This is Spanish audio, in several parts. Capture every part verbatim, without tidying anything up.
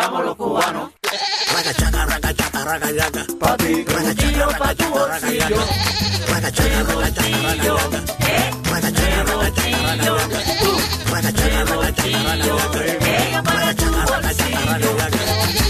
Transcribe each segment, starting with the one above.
bailamos los cubanos. Ragachaca, ragachaca, ragachaca. Pa' ti, bolsillo, pa' tu bolsillo. Ragachaca, ragachaca, ragachaca. Ragachaca, ragachaca, ragachaca. Ragachaca, ragachaca, ragachaca. Ragachaca, ragachaca, ragachaca.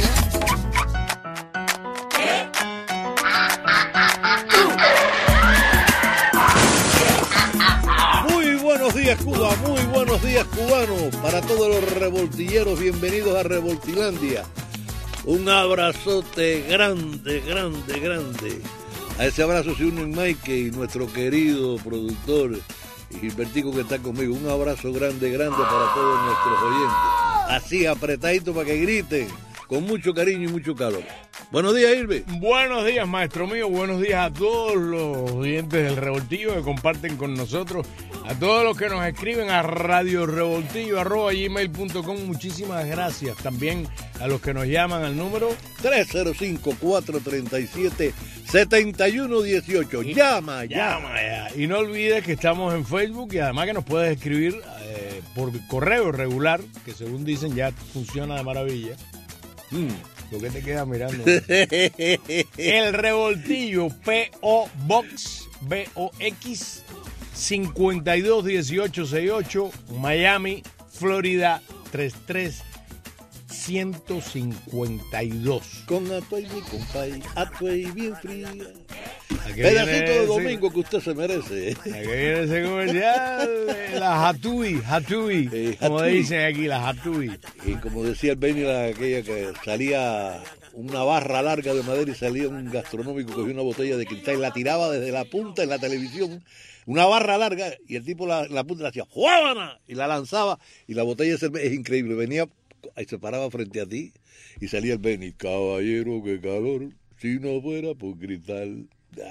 Buenos días, Cuba, muy buenos días, cubanos. Para todos los revoltilleros, bienvenidos a Revoltilandia. Un abrazote grande, grande, grande. A ese abrazo se unen Mike y nuestro querido productor Gilbertico que está conmigo. Un abrazo grande, grande para todos nuestros oyentes. Así, apretadito para que griten, con mucho cariño y mucho calor. Buenos días, Irbe. Buenos días, maestro mío. Buenos días a todos los oyentes del Revoltillo que comparten con nosotros. A todos los que nos escriben a radiorevoltillo arroba gmail punto com. Muchísimas gracias. También a los que nos llaman al número tres cero cinco, cuatro tres siete, siete uno uno ocho. Llama, llama. ya. Y no olvides que estamos en Facebook y además que nos puedes escribir eh, por correo regular, que según dicen ya funciona de maravilla. Mm. ¿Por qué te quedas mirando? El Revoltillo, P O Box, B O X, cincuenta y dos dieciocho sesenta y ocho, Miami, Florida, treinta y tres ciento cincuenta y dos. Con Atuay, mi compay, Atuay bien fría. Pedacito de domingo que usted se merece. Aquí viene ese comercial, la Hatui, Hatui, eh, como Hatui. Dicen aquí, la Hatui. Y como decía el Benny, aquella que salía una barra larga de madera y salía un gastronómico, cogía una botella de cristal y la tiraba desde la punta en la televisión, una barra larga, y el tipo la, la punta la hacía ¡juábana! Y la lanzaba, y la botella de cerveza, es increíble, venía y se paraba frente a ti, y salía el Benny, caballero, qué calor, si no fuera por cristal.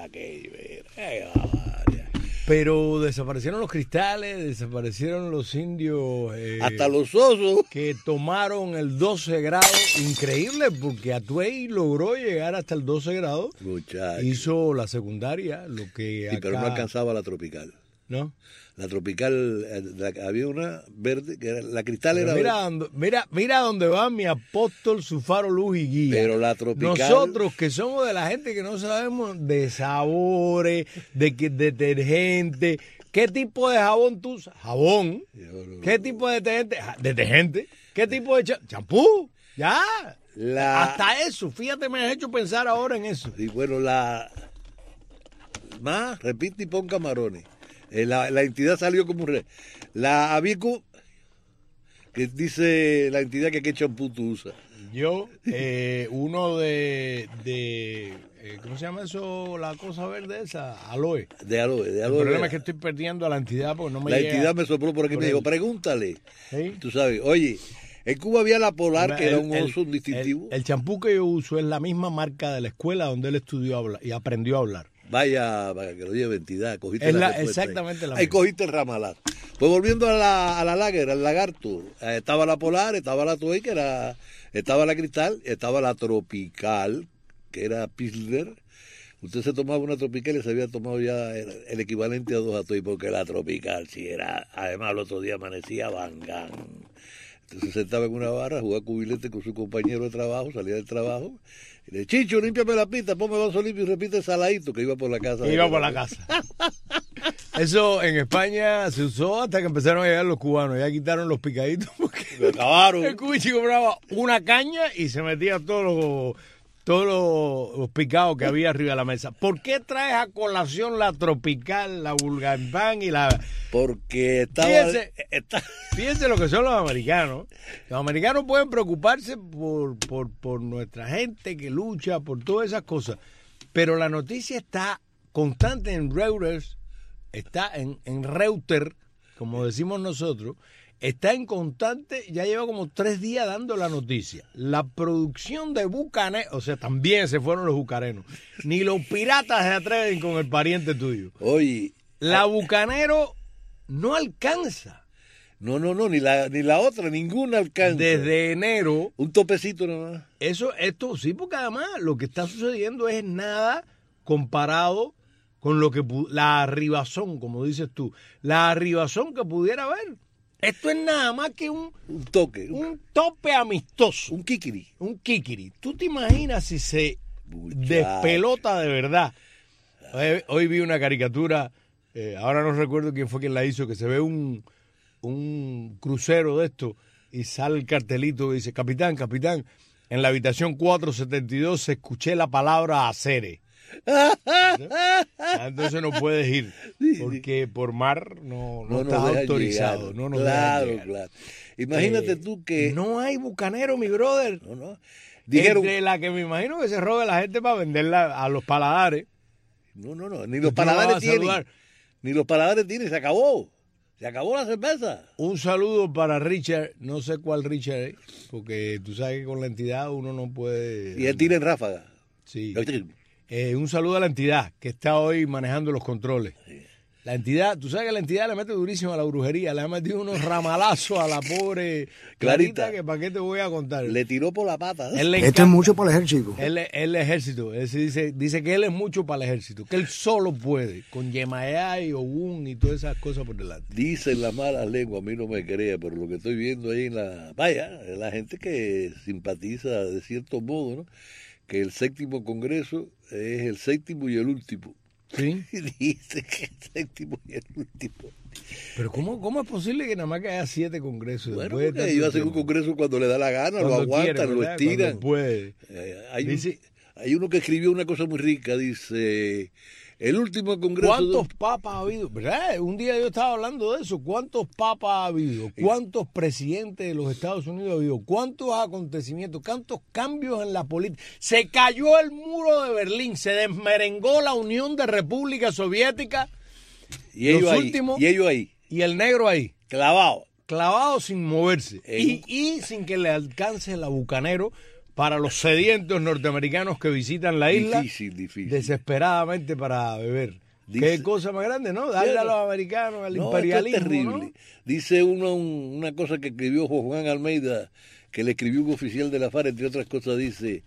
Pero desaparecieron los cristales, desaparecieron los indios. Eh, Hasta los osos. Que tomaron el doce grado. Increíble, porque Atuey logró llegar hasta el doce grado. Muchacho. Hizo la secundaria, lo que sí, acá... pero no alcanzaba la tropical. ¿No? La tropical, la, había una verde, que era, la cristal era mira, dónde, mira, mira dónde va mi apóstol, su faro, luz y guía. Pero la tropical... Nosotros que somos de la gente que no sabemos de sabores, de que detergente, ¿qué tipo de jabón tú usas? Jabón. ¿Qué tipo de detergente? Detergente. ¿Qué tipo de champú? Ya. La... Hasta eso, fíjate, me has hecho pensar ahora en eso. Y bueno, la... Más, repite y pon camarones. La, la entidad salió como un rey. La Abico, que dice la entidad que qué champú tú usas. Yo, eh, uno de, de eh, ¿cómo se llama eso? La cosa verde esa, aloe. De aloe, de aloe. El problema es que estoy perdiendo a la entidad porque no me La llega. entidad me sopló por aquí y me dijo, pregúntale. ¿Sí? Tú sabes, oye, en Cuba había la Polar, el, que era un oso el, distintivo. El champú que yo uso es la misma marca de la escuela donde él estudió a hablar y aprendió a hablar. Vaya, para que lo lleve entidad, cogiste es la, la exactamente la Ahí cogiste el ramalá. Pues volviendo a la, a la lager, al lagarto, eh, estaba la Polar, estaba la Toei, que era, estaba la Cristal, estaba la Tropical, que era Pilsner. Usted se tomaba una Tropical y se había tomado ya el, el equivalente a dos Atoy, porque la Tropical sí era, además el otro día amanecía bangán. Entonces se sentaba en una barra, jugaba cubilete con su compañero de trabajo, salía del trabajo. Y le Chicho, límpiame la pista, ponme vaso limpio y repite saladito, que iba por la casa. Iba por la casa. Eso en España se usó hasta que empezaron a llegar los cubanos. Ya quitaron los picaditos porque me acabaron. El cubichi compraba una caña y se metía todos los, todos los, los picados que había arriba de la mesa. ¿Por qué traes a colación la Tropical, la Bulgaripan y la... Porque estaba... Fíjense, está... fíjense lo que son los americanos. Los americanos pueden preocuparse por, por, por nuestra gente que lucha, por todas esas cosas. Pero la noticia está constante en Reuters, está en, en Reuters, como decimos nosotros, está en constante, ya lleva como tres días dando la noticia. La producción de bucaneros, o sea, también se fueron los bucaneros. Ni los piratas se atreven con el pariente tuyo. Oye... La Bucanero no alcanza. No, no, no, ni la, ni la otra, ninguna alcanza. Desde enero. Un topecito nomás. Eso, esto, sí, porque además lo que está sucediendo es nada comparado con lo que la arribazón, como dices tú, la arribazón que pudiera haber. Esto es nada más que un, Un toque, un, un tope amistoso, un kikiri. un kikiri. ¿Tú te imaginas si se Muchacho. despelota de verdad? Hoy, hoy vi una caricatura, eh, ahora no recuerdo quién fue quien la hizo, que se ve un, un crucero de esto y sale el cartelito y dice, capitán, capitán, en la habitación cuatrocientos setenta y dos escuché la palabra acere. Entonces no puedes ir, porque por mar no, no, No nos estás dejan autorizado. llegar. No nos Claro, dejan llegar. claro. Imagínate Eh, tú que... No hay bucanero, mi brother. No, no. Dijeron... Entre la que me imagino que se robe la gente para venderla a los paladares. No, no, no. Ni Tú los no paladares vas a tienen. saludar. Ni los paladares tienen. Se acabó. Se acabó la cerveza. Un saludo para Richard, no sé cuál Richard es, porque tú sabes que con la entidad uno no puede... Y él tira en ráfaga. Sí. Eh, un saludo a la entidad que está hoy manejando los controles. La entidad, tú sabes que la entidad le mete durísimo a la brujería, le ha metido unos ramalazos a la pobre Clarita, Clarita. que para qué te voy a contar. Le tiró por la pata. Él le Esto encanta. es mucho para el ejército. Él, él es ejército, él se dice, dice que él es mucho para el ejército, que él solo puede, con Yemayá y Ogún y todas esas cosas por delante. Dicen las malas lenguas, a mí no me crea, pero lo que estoy viendo ahí en la... Vaya, la gente que simpatiza de cierto modo, ¿no? Que el séptimo congreso es el séptimo y el último. ¿Sí? Y dice que el séptimo y el último. Pero ¿cómo, cómo es posible que nada más que haya siete congresos? Bueno, después de porque tanto ellos hacen un tiempo? congreso cuando le da la gana, Cuando lo aguantan, quiere, lo ¿verdad? estiran. Cuando puede. Eh, hay, un- Dice- hay uno que escribió una cosa muy rica, dice, el último congreso... ¿Cuántos de- papas ha habido? ¿Verdad? Un día yo estaba hablando de eso. ¿Cuántos papas ha habido? ¿Cuántos presidentes de los Estados Unidos ha habido? ¿Cuántos acontecimientos? ¿Cuántos cambios en la política? Se cayó el muro de Berlín, se desmerengó la Unión de República Soviética y ellos los ahí, últimos- y ellos ahí, y el negro ahí, clavado. clavado sin moverse En y, y sin que le alcance el bucanero para los sedientos norteamericanos que visitan la isla Difícil, difícil. desesperadamente para beber. Dice- Qué cosa más grande, ¿no? Darle a los americanos, al No, imperialismo, esto es terrible. ¿no? Dice uno un- una cosa que escribió Juan Almeida, que le escribió un oficial de la FARC, entre otras cosas, dice,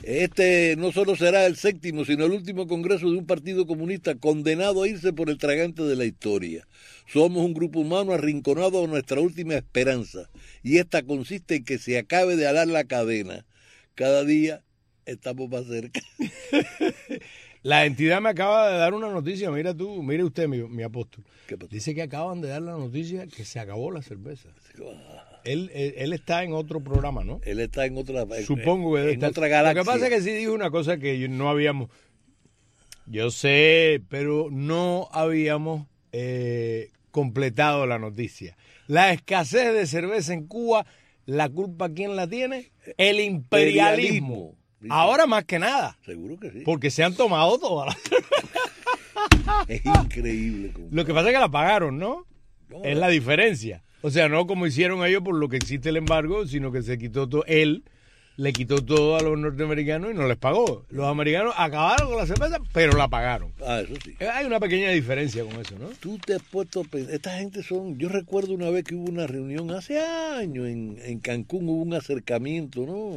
este no solo será el séptimo, sino el último congreso de un partido comunista condenado a irse por el tragante de la historia. Somos un grupo humano arrinconado a nuestra última esperanza, y esta consiste en que se acabe de alar la cadena. Cada día estamos más cerca. La entidad me acaba de dar una noticia, mira tú, mire usted, mi, mi apóstol. ¿Qué pasó? Dice que acaban de dar la noticia que se acabó la cerveza. Él, él, él está en otro programa, ¿no? Él está en otra, Supongo que debe en estar. otra galaxia. Lo que pasa es que sí dijo una cosa que yo- no habíamos. Yo sé, pero no habíamos eh, completado la noticia. La escasez de cerveza en Cuba, ¿la culpa quién la tiene? El imperialismo. Imperialismo, dice. Ahora más que nada, Seguro que sí. porque se han tomado todas las. Es increíble. Como... Lo que pasa es que la pagaron, ¿no? No, Es la diferencia. O sea, no como hicieron ellos por lo que existe el embargo, sino que se quitó todo, él le quitó todo a los norteamericanos y no les pagó. Los americanos acabaron con la cerveza, pero la pagaron. Ah, eso sí. Eh, Hay una pequeña diferencia con eso, ¿no? Tú te has puesto a pensar, esta gente son, yo recuerdo una vez que hubo una reunión hace años en, en Cancún, hubo un acercamiento, ¿no?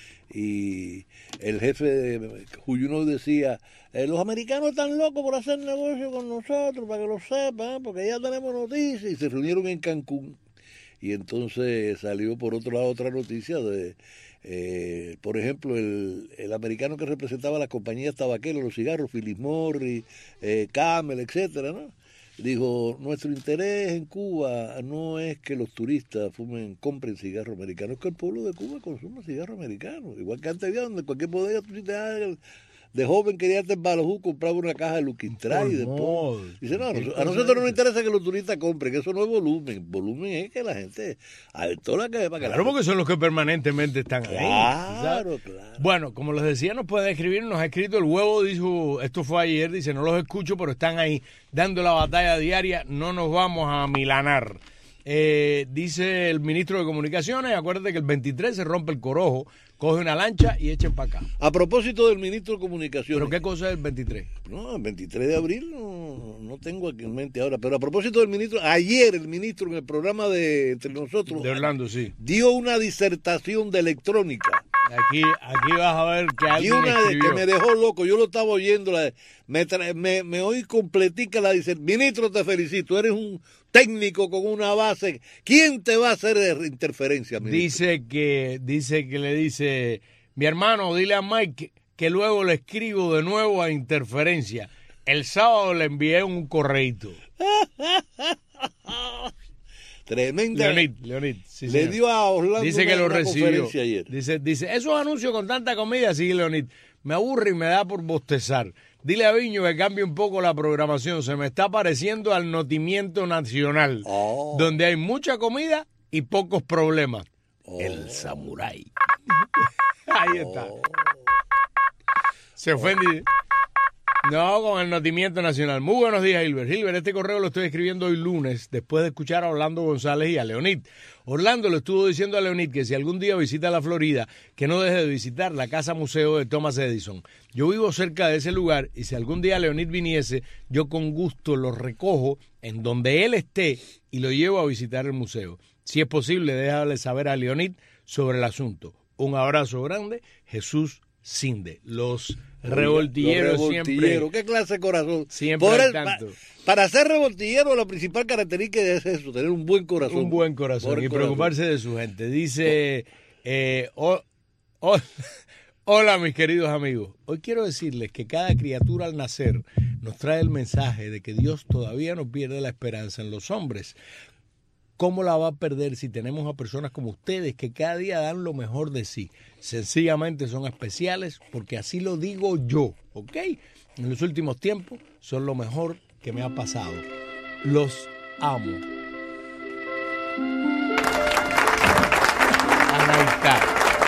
Y el jefe de Juyunov decía, eh, los americanos están locos por hacer negocio con nosotros, para que lo sepan, porque ya tenemos noticias, y se reunieron en Cancún. Y entonces salió por otro lado otra noticia de, eh, por ejemplo, el, el americano que representaba las compañías tabaqueras, los cigarros, Philip Morris, eh, Camel, etcétera, ¿no? Dijo, nuestro interés en Cuba no es que los turistas fumen, compren cigarros americanos, es que el pueblo de Cuba consuma cigarros americanos. Igual que antes había donde cualquier bodega, tú si te das de joven quería irte en Balajú, compraba una caja de Lucky Strike y después... Por Dice, no, a ¿qué nosotros, cosa a nosotros no nos es esa? interesa que los turistas compren, que eso no es volumen. Volumen es que la gente... A ver, toda la que... Para que Claro, la porque son los que permanentemente están ahí. Claro, ¿sabes? claro. Bueno, como les decía, nos pueden escribir, nos ha escrito el huevo, dijo, esto fue ayer, dice, no los escucho, pero están ahí dando la batalla diaria, no nos vamos a milanar. Eh, dice el ministro de Comunicaciones, acuérdate que el veintitrés se rompe el corojo, coge una lancha y echen para acá. A propósito del ministro de Comunicaciones... ¿Pero qué cosa es el veintitrés? No, el veintitrés de abril no, no tengo aquí en mente ahora, pero a propósito del ministro, ayer el ministro en el programa de Entre Nosotros De Orlando, sí. dio una disertación de electrónica. Aquí, aquí vas a ver que Y alguien una de escribió. que me dejó loco, yo lo estaba oyendo, la- me, tra- me, me oí completica, la dice, ministro, te felicito, eres un técnico con una base. ¿Quién te va a hacer de interferencia, ministro? Dice que, dice que le dice, mi hermano, dile a Mike que, que luego le escribo de nuevo a interferencia. El sábado le envié un correíto. Tremenda. Leonid, Leonid. sí, Le señor. dio a Orlando Dice que una- lo una recibió. conferencia ayer. Dice, dice, esos anuncios con tanta comida, sí, Leonid, me aburre y me da por bostezar. Dile a Viño que cambie un poco la programación. Se me está pareciendo al Notimiento Nacional, Oh. donde hay mucha comida y pocos problemas. Oh. El samurái. Ahí está. Se ofende. No, con el Notimiento Nacional. Muy buenos días, Hilbert. Hilbert, este correo lo estoy escribiendo hoy lunes, después de escuchar a Orlando González y a Leonid. Orlando le estuvo diciendo a Leonid que si algún día visita la Florida, que no deje de visitar la casa museo de Thomas Edison. Yo vivo cerca de ese lugar y si algún día Leonid viniese, yo con gusto lo recojo en donde él esté y lo llevo a visitar el museo. Si es posible, déjale saber a Leonid sobre el asunto. Un abrazo grande, Jesús Cinde. Los revoltilleros, Los revoltilleros, siempre. ¿qué clase de corazón? Siempre Por al el- tanto. pa- para ser revoltillero, la principal característica es eso, tener un buen corazón. Un buen corazón Buen y preocuparse de su gente. Dice, eh, oh, oh, hola mis queridos amigos, hoy quiero decirles que cada criatura al nacer nos trae el mensaje de que Dios todavía no pierde la esperanza en los hombres. ¿Cómo la va a perder si tenemos a personas como ustedes que cada día dan lo mejor de sí? Sencillamente son especiales porque así lo digo yo, ¿ok? En los últimos tiempos son lo mejor que me ha pasado. Los amo. Ahí está.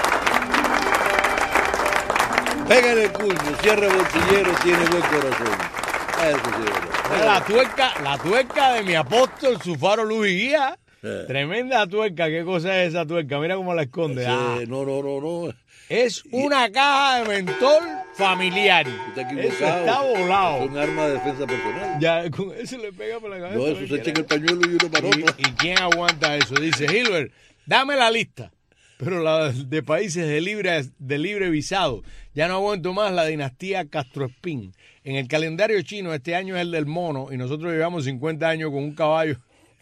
Pégale el cuño, si es revoltillero, tiene buen corazón. Eso sí, es verdad. La tuerca, la tuerca de mi apóstol, su faro, luz y guía. Eh. Tremenda tuerca, ¿qué cosa es esa tuerca? Mira cómo la esconde. Sí, Ah, no, no, no, no. es una caja de mentol familiar. Está Eso equivocado. está volado. Es un arma de defensa personal. Ya, con eso le pega por la cabeza. No, eso se echa en el pañuelo y uno para ¿Y, otro. y quién aguanta eso? Dice Hilbert, dame la lista. Pero la de países de libre, de libre visado. Ya no aguanto más la dinastía Castro Espín. En el calendario chino este año es el del mono y nosotros llevamos cincuenta años con un caballo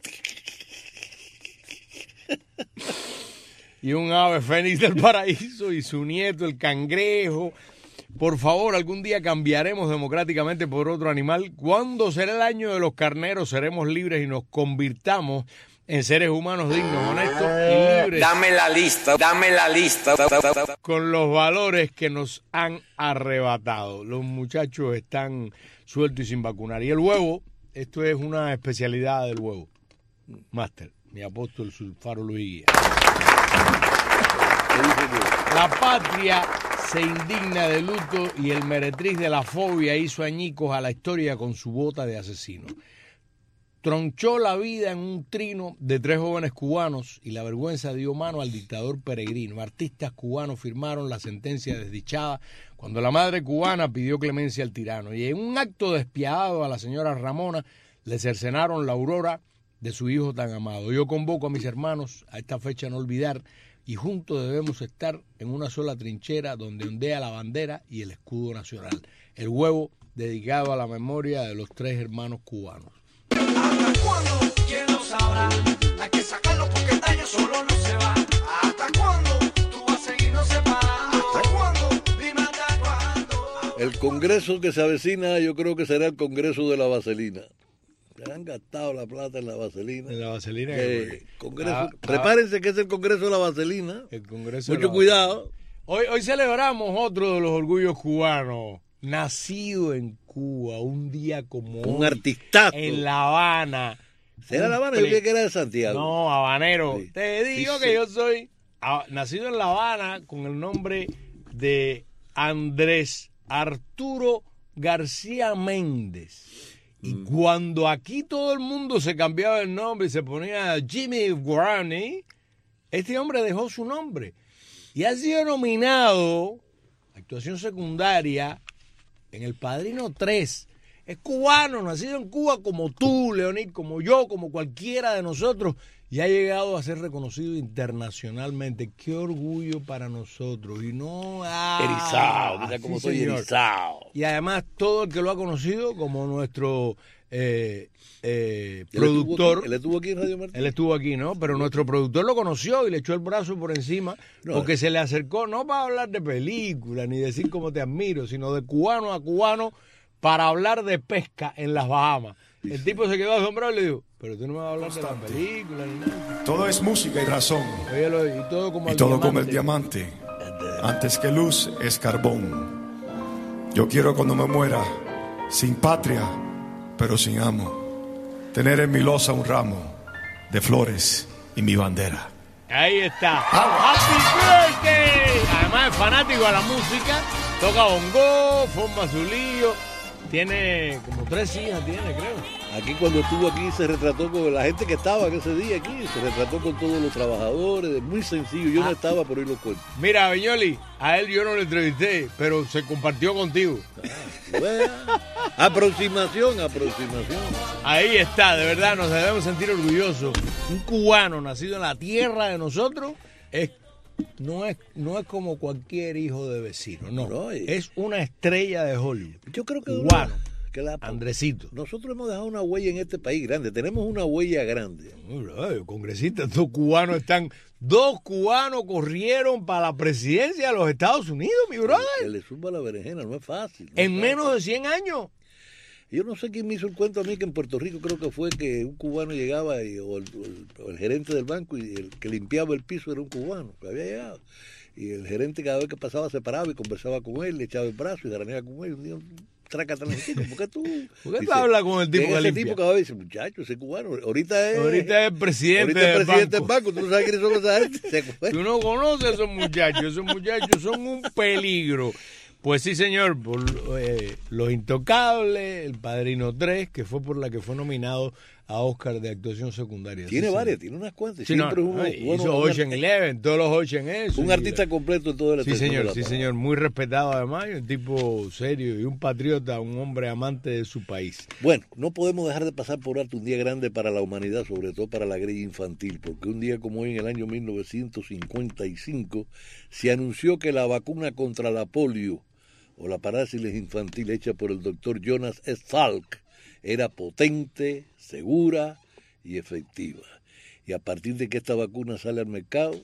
y un ave fénix del paraíso y su nieto el cangrejo. Por favor, algún día cambiaremos democráticamente por otro animal. ¿Cuándo será el año de los carneros? Seremos libres y nos convirtamos en seres humanos dignos, honestos y libres. Dame la lista, dame la lista. Con los valores que nos han arrebatado. Los muchachos están sueltos y sin vacunar. Y el huevo, esto es una especialidad del huevo. Máster, mi apóstol Sulfaro Luis Guía. ¿Qué dice que? La patria se indigna de luto y el meretriz de la fobia hizo añicos a la historia con su bota de asesino. Tronchó la vida en un trino de tres jóvenes cubanos y la vergüenza dio mano al dictador peregrino. Artistas cubanos firmaron la sentencia desdichada cuando la madre cubana pidió clemencia al tirano. Y en un acto despiadado a la señora Ramona le cercenaron la aurora de su hijo tan amado. Yo convoco a mis hermanos a esta fecha no olvidar y juntos debemos estar en una sola trinchera donde ondea la bandera y el escudo nacional. El huevo dedicado a la memoria de los tres hermanos cubanos. ¿Hasta cuándo? ¿Quién lo sabrá? Hay que sacarlo porque el daño solo no se va. ¿Hasta cuándo? Tú vas a seguirnos separando. ¿Hasta cuándo? Dime hasta cuándo. El congreso que se avecina, yo creo que será el congreso de la vaselina. Se han gastado la plata en la vaselina. En la vaselina. Eh, congreso, Ah, ah, prepárense que es el congreso de la vaselina. el Congreso de Mucho la cuidado. Hoy, hoy celebramos otro de los orgullos cubanos. Nacido en Cuba, un día como Un hoy, artistazo. en La Habana. ¿Será La Habana? Yo Cumple- creía que era de Santiago. No, habanero. Sí. Te digo Sí, que sí. yo soy ah, nacido en La Habana con el nombre de Andrés Arturo García Méndez. Y Mm. cuando aquí todo el mundo se cambiaba el nombre y se ponía Jimmy Guarani, este hombre dejó su nombre. Y ha sido nominado, actuación secundaria, en El Padrino tres. Es cubano, nacido en Cuba como tú, Leonid, como yo, como cualquiera de nosotros. y ha llegado a ser reconocido internacionalmente. Qué orgullo para nosotros. Y no... Ah, Erizado, mira cómo sí, soy señor. erizado. Y además todo el que lo ha conocido como nuestro eh, eh, Él estuvo productor... aquí- Él estuvo aquí en Radio Martín. Él estuvo aquí, ¿no? Pero nuestro productor lo conoció y le echó el brazo por encima No, porque se le acercó, no para hablar de películas ni decir cómo te admiro, sino de cubano a cubano para hablar de pesca en las Bahamas. El tipo se quedó asombrado y le dijo, pero tú no me vas a hablar de las películas ni nada. Todo es música y razón, Óyelo, y todo como y el todo diamante. como el diamante. Antes que luz es carbón. Yo quiero cuando me muera, sin patria, pero sin amo, tener en mi losa un ramo de flores y mi bandera. Ahí está. ¡Happy birthday! Además es fanático de la música, toca bongo, forma su lío. Tiene como tres hijas, tiene, creo. Aquí cuando estuvo aquí se retrató con la gente que estaba en ese día aquí, se retrató con todos los trabajadores, muy sencillo, yo no estaba por ahí lo cuento. Mira, Beñoli, a él yo no lo entrevisté, pero se compartió contigo. Bueno, aproximación, aproximación. Ahí está, de verdad, nos debemos sentir orgullosos. Un cubano nacido en la tierra de nosotros es, no, es, no es como cualquier hijo de vecino, no. No, y- Es una estrella de Hollywood. Yo creo que Cubano. que la- Andresito. nosotros hemos dejado una huella en este país grande, tenemos una huella grande. Ay, congresista, dos cubanos están, dos cubanos corrieron para la presidencia de los Estados Unidos, mi Que brother, le suba la berenjena, no es fácil. no en es menos fácil. de cien años. Yo no sé quién me hizo el cuento a mí que en Puerto Rico creo que fue que un cubano llegaba y, o, el, o el- o el gerente del banco y el que limpiaba el piso era un cubano que había llegado. Y el gerente cada vez que pasaba se paraba y conversaba con él, le echaba el brazo y garanea con él. Un día, trácate al chico, ¿por qué tú? ¿Por qué tú Dice, hablas con el tipo llega que ese limpia? tipo cada vez dice, muchacho, ese cubano, ahorita es... Ahorita es presidente ahorita es del presidente banco. del banco, tú no sabes quiénes son esa gente. Se fue. Tú no conoces a esos muchachos, esos muchachos son un peligro. Pues sí, señor, por eh, Los Intocables, El Padrino tres, que fue por la que fue nominado a Oscar de actuación secundaria. Tiene Sí, varias, señor. tiene unas cuantas. Sí, no, Siempre es uno, ay, bueno, hizo un, Ocean Eleven, todos los Ocean eso. un y- artista completo en toda la Sí, extensión de señor, la sí, palabra. señor, muy respetado además, y un tipo serio y un patriota, un hombre amante de su país. Bueno, no podemos dejar de pasar por alto un día grande para la humanidad, sobre todo para la grilla infantil, porque un día como hoy, en el año mil novecientos cincuenta y cinco, se anunció que la vacuna contra la polio o la parálisis infantil hecha por el doctor Jonas S. Salk era potente, segura y efectiva. Y a partir de que esta vacuna sale al mercado,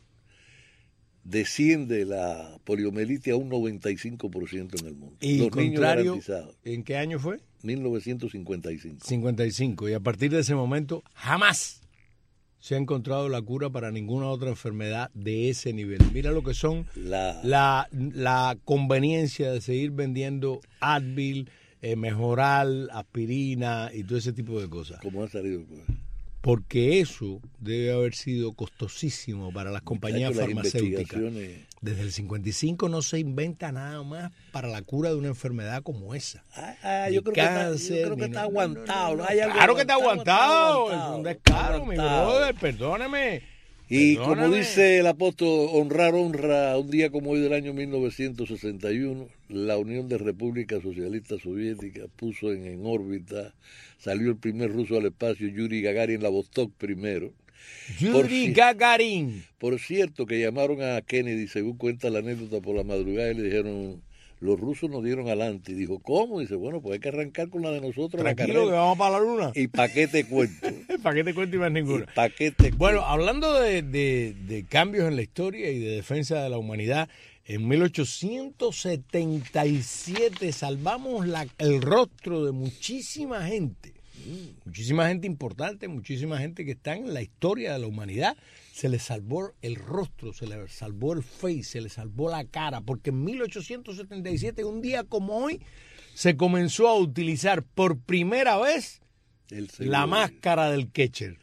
desciende la poliomielitis a un noventa y cinco por ciento en el mundo. Y Los niños contrario, garantizados. ¿en qué año fue? mil novecientos cincuenta y cinco. cincuenta y cinco. Y a partir de ese momento, jamás se ha encontrado la cura para ninguna otra enfermedad de ese nivel. Mira lo que son La, la, la conveniencia de seguir vendiendo Advil, eh, Mejoral, aspirina y todo ese tipo de cosas. ¿Cómo han salido? Pues? Porque eso debe haber sido costosísimo para las compañías Muchachos, las farmacéuticas. investigaciones- Desde el cincuenta y cinco no se inventa nada más para la cura de una enfermedad como esa. Ah, ah, Ni yo creo que está, yo cáncer, creo que ni está no- aguantado. no, no, ¿no? no. Hay algo Claro que está aguantado. aguantado, Es un está descaro, mi aguantado. brother. Perdóname. Y Perdóname. como dice el apóstol, honrar honra, un día como hoy del año mil novecientos sesenta y uno, la Unión de Repúblicas Socialistas Soviéticas puso en, en órbita, salió el primer ruso al espacio, Yuri Gagarin, la Vostok primero. Por Yuri si- Gagarin. Por cierto, que llamaron a Kennedy, según cuenta la anécdota, por la madrugada y le dijeron, los rusos nos dieron adelante. Y dijo, ¿cómo? Dice, bueno, pues hay que arrancar con la de nosotros, la Tranquilo que carrera. vamos para la luna. ¿Y pa' qué te cuento? ¿Para qué te cuento y más ¿Y ninguno? pa' qué te Bueno, cuento? hablando de, de- de cambios en la historia y de defensa de la humanidad, en mil ochocientos setenta y siete salvamos la- el rostro de muchísima gente, muchísima gente importante, muchísima gente que está en la historia de la humanidad. Se le salvó el rostro, se le salvó el face, se le salvó la cara, porque en mil ochocientos setenta y siete, un día como hoy, se comenzó a utilizar por primera vez El la seguro. máscara del catcher.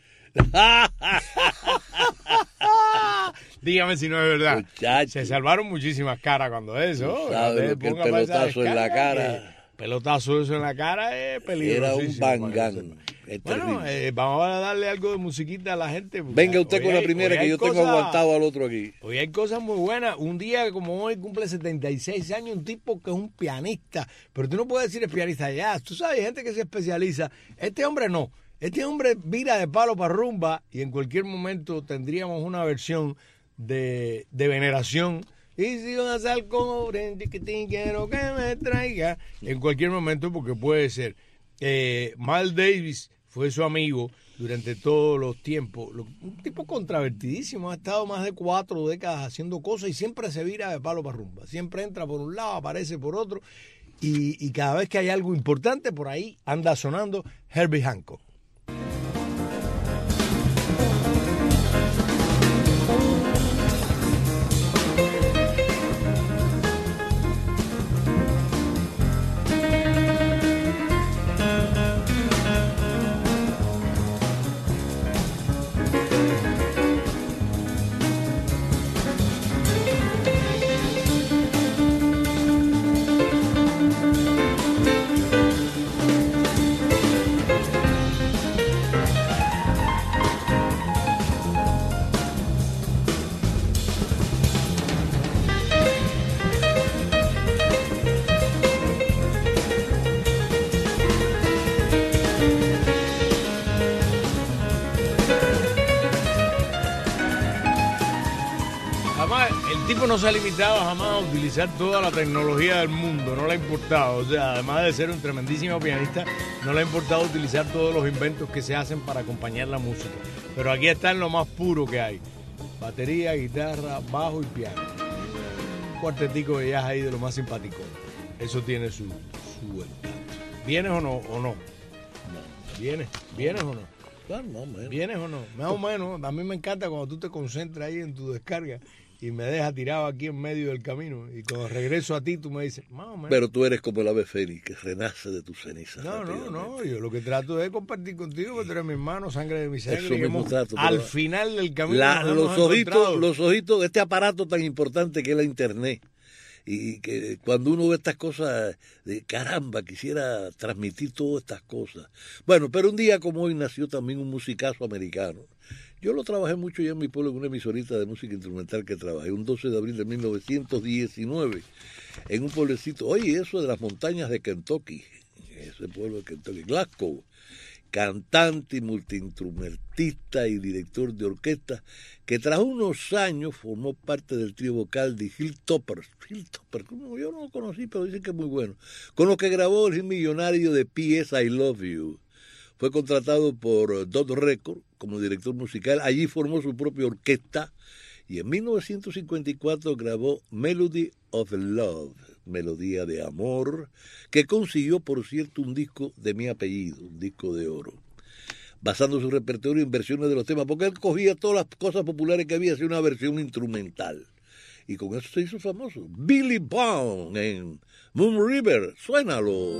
Dígame si no es verdad. Muchacho. Se salvaron muchísimas caras cuando eso. Tú sabes lo que el Ponga para esa pelotazo en la descarga, cara. que Pelotazo eso en la cara es peligroso. Era un bangán. Es Bueno, terrible. eh, vamos a darle algo de musiquita a la gente. porque Venga usted hoy con la hay- primera, hoy que hay yo tengo cosas- aguantado al otro aquí. Hoy hay cosas muy buenas. Un día como hoy cumple setenta y seis años un tipo que es un pianista. Pero tú no puedes decir es pianista ya. Tú sabes, hay gente que se especializa. Este hombre no. Este hombre vira de palo para rumba y en cualquier momento tendríamos una versión de, de veneración. Y si vas a sal cobre, chiquitín, quiero que me traiga. En cualquier momento, porque puede ser. Eh, Miles Davis fue su amigo durante todos los tiempos. Lo- Un tipo controvertidísimo, ha estado más de cuatro décadas haciendo cosas y siempre se vira de palo para rumba. Siempre entra por un lado, aparece por otro. Y, y cada vez que hay algo importante, por ahí anda sonando Herbie Hancock. Además, el tipo no se ha limitado jamás a utilizar toda la tecnología del mundo, no le ha importado. O sea, además de ser un tremendísimo pianista, no le ha importado utilizar todos los inventos que se hacen para acompañar la música. Pero aquí está en lo más puro que hay. Batería, guitarra, bajo y piano. Un cuartetico de jazz ahí de lo más simpático. Eso tiene su, su encanto. ¿Vienes o no? ¿O no? ¿Vienes? ¿Vienes o no? Claro, no, man. ¿Vienes o no? Más o menos. A mí me encanta cuando tú te concentras ahí en tu descarga y me dejas tirado aquí en medio del camino. Y cuando regreso a ti, tú me dices, más o menos. Pero tú eres como el ave fénix, que renace de tus cenizas. No, no, rápidamente. no. Yo lo que trato es compartir contigo, porque tú eres mi hermano, sangre de mi sangre. Eso y mismo hemos- trato, al pero- final del camino. La- nos los hemos ojitos, encontrado. los ojitos, este aparato tan importante que es la internet. Y que cuando uno ve estas cosas, de caramba, quisiera transmitir todas estas cosas. Bueno, pero un día como hoy nació también un musicazo americano. Yo lo trabajé mucho ya en mi pueblo en una emisorita de música instrumental que trabajé, un doce de abril de mil novecientos diecinueve, en un pueblecito, oye, eso de las montañas de Kentucky, ese pueblo de Kentucky, Glasgow, cantante y multiinstrumentista y director de orquesta, que tras unos años formó parte del trío vocal de Hilltoppers. Hilltoppers, como yo no lo conocí, pero dicen que es muy bueno. Con lo que grabó el hit millonario de P S I Love You. Fue contratado por Dot Record como director musical. Allí formó su propia orquesta y en mil novecientos cincuenta y cuatro grabó Melody of Love, Melodía de Amor, que consiguió, por cierto, un disco de mi apellido, un disco de oro, basando su repertorio en versiones de los temas, porque él cogía todas las cosas populares que había, hacía una versión instrumental. Y con eso se hizo famoso. Billy Bond en Moon River, suénalo.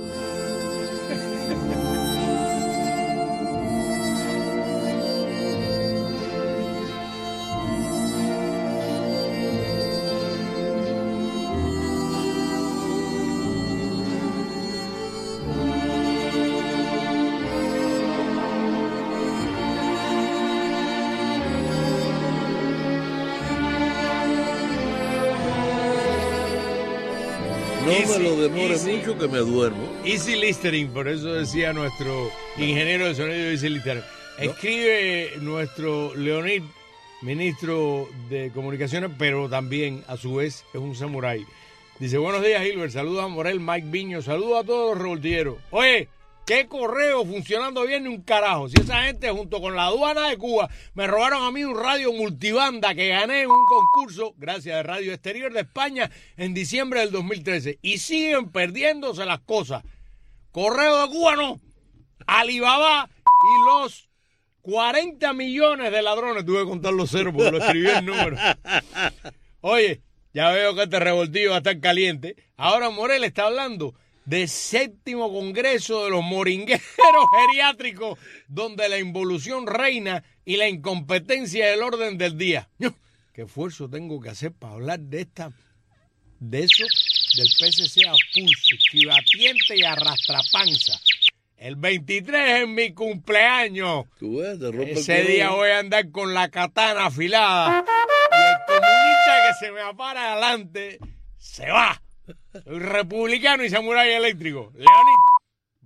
No Easy, me lo demore easy. mucho que me duermo. Easy listening, por eso decía nuestro ingeniero de sonido Easy listening. Escribe nuestro Leonid, ministro de Comunicaciones, pero también, a su vez, es un samurái. Dice, buenos días, Gilbert. Saludos a Morel, Mike Viño. Saludos a todos los revoltilleros. Oye, qué correo funcionando bien ni un carajo. Si esa gente, junto con la aduana de Cuba, me robaron a mí un radio multibanda que gané en un concurso, gracias a Radio Exterior de España, en diciembre del dos mil trece. Y siguen perdiéndose las cosas. Correo de Cuba no. Alibaba y los cuarenta millones de ladrones. Tuve que contar los ceros porque lo escribí el número. Oye, ya veo que este revoltillo va a estar caliente. Ahora Morel está hablando de séptimo congreso de los moringueros geriátricos, donde la involución reina y la incompetencia es el orden del día. ¿Qué esfuerzo tengo que hacer para hablar de esta, de eso, del P C C a pulso, chivatiente y arrastrapanza? El veintitrés es mi cumpleaños. Tú ves, te rompe el Ese corazón. día voy a andar con la katana afilada. Y el comunista que se me apara adelante se va. Soy republicano y samurái eléctrico. Leonid,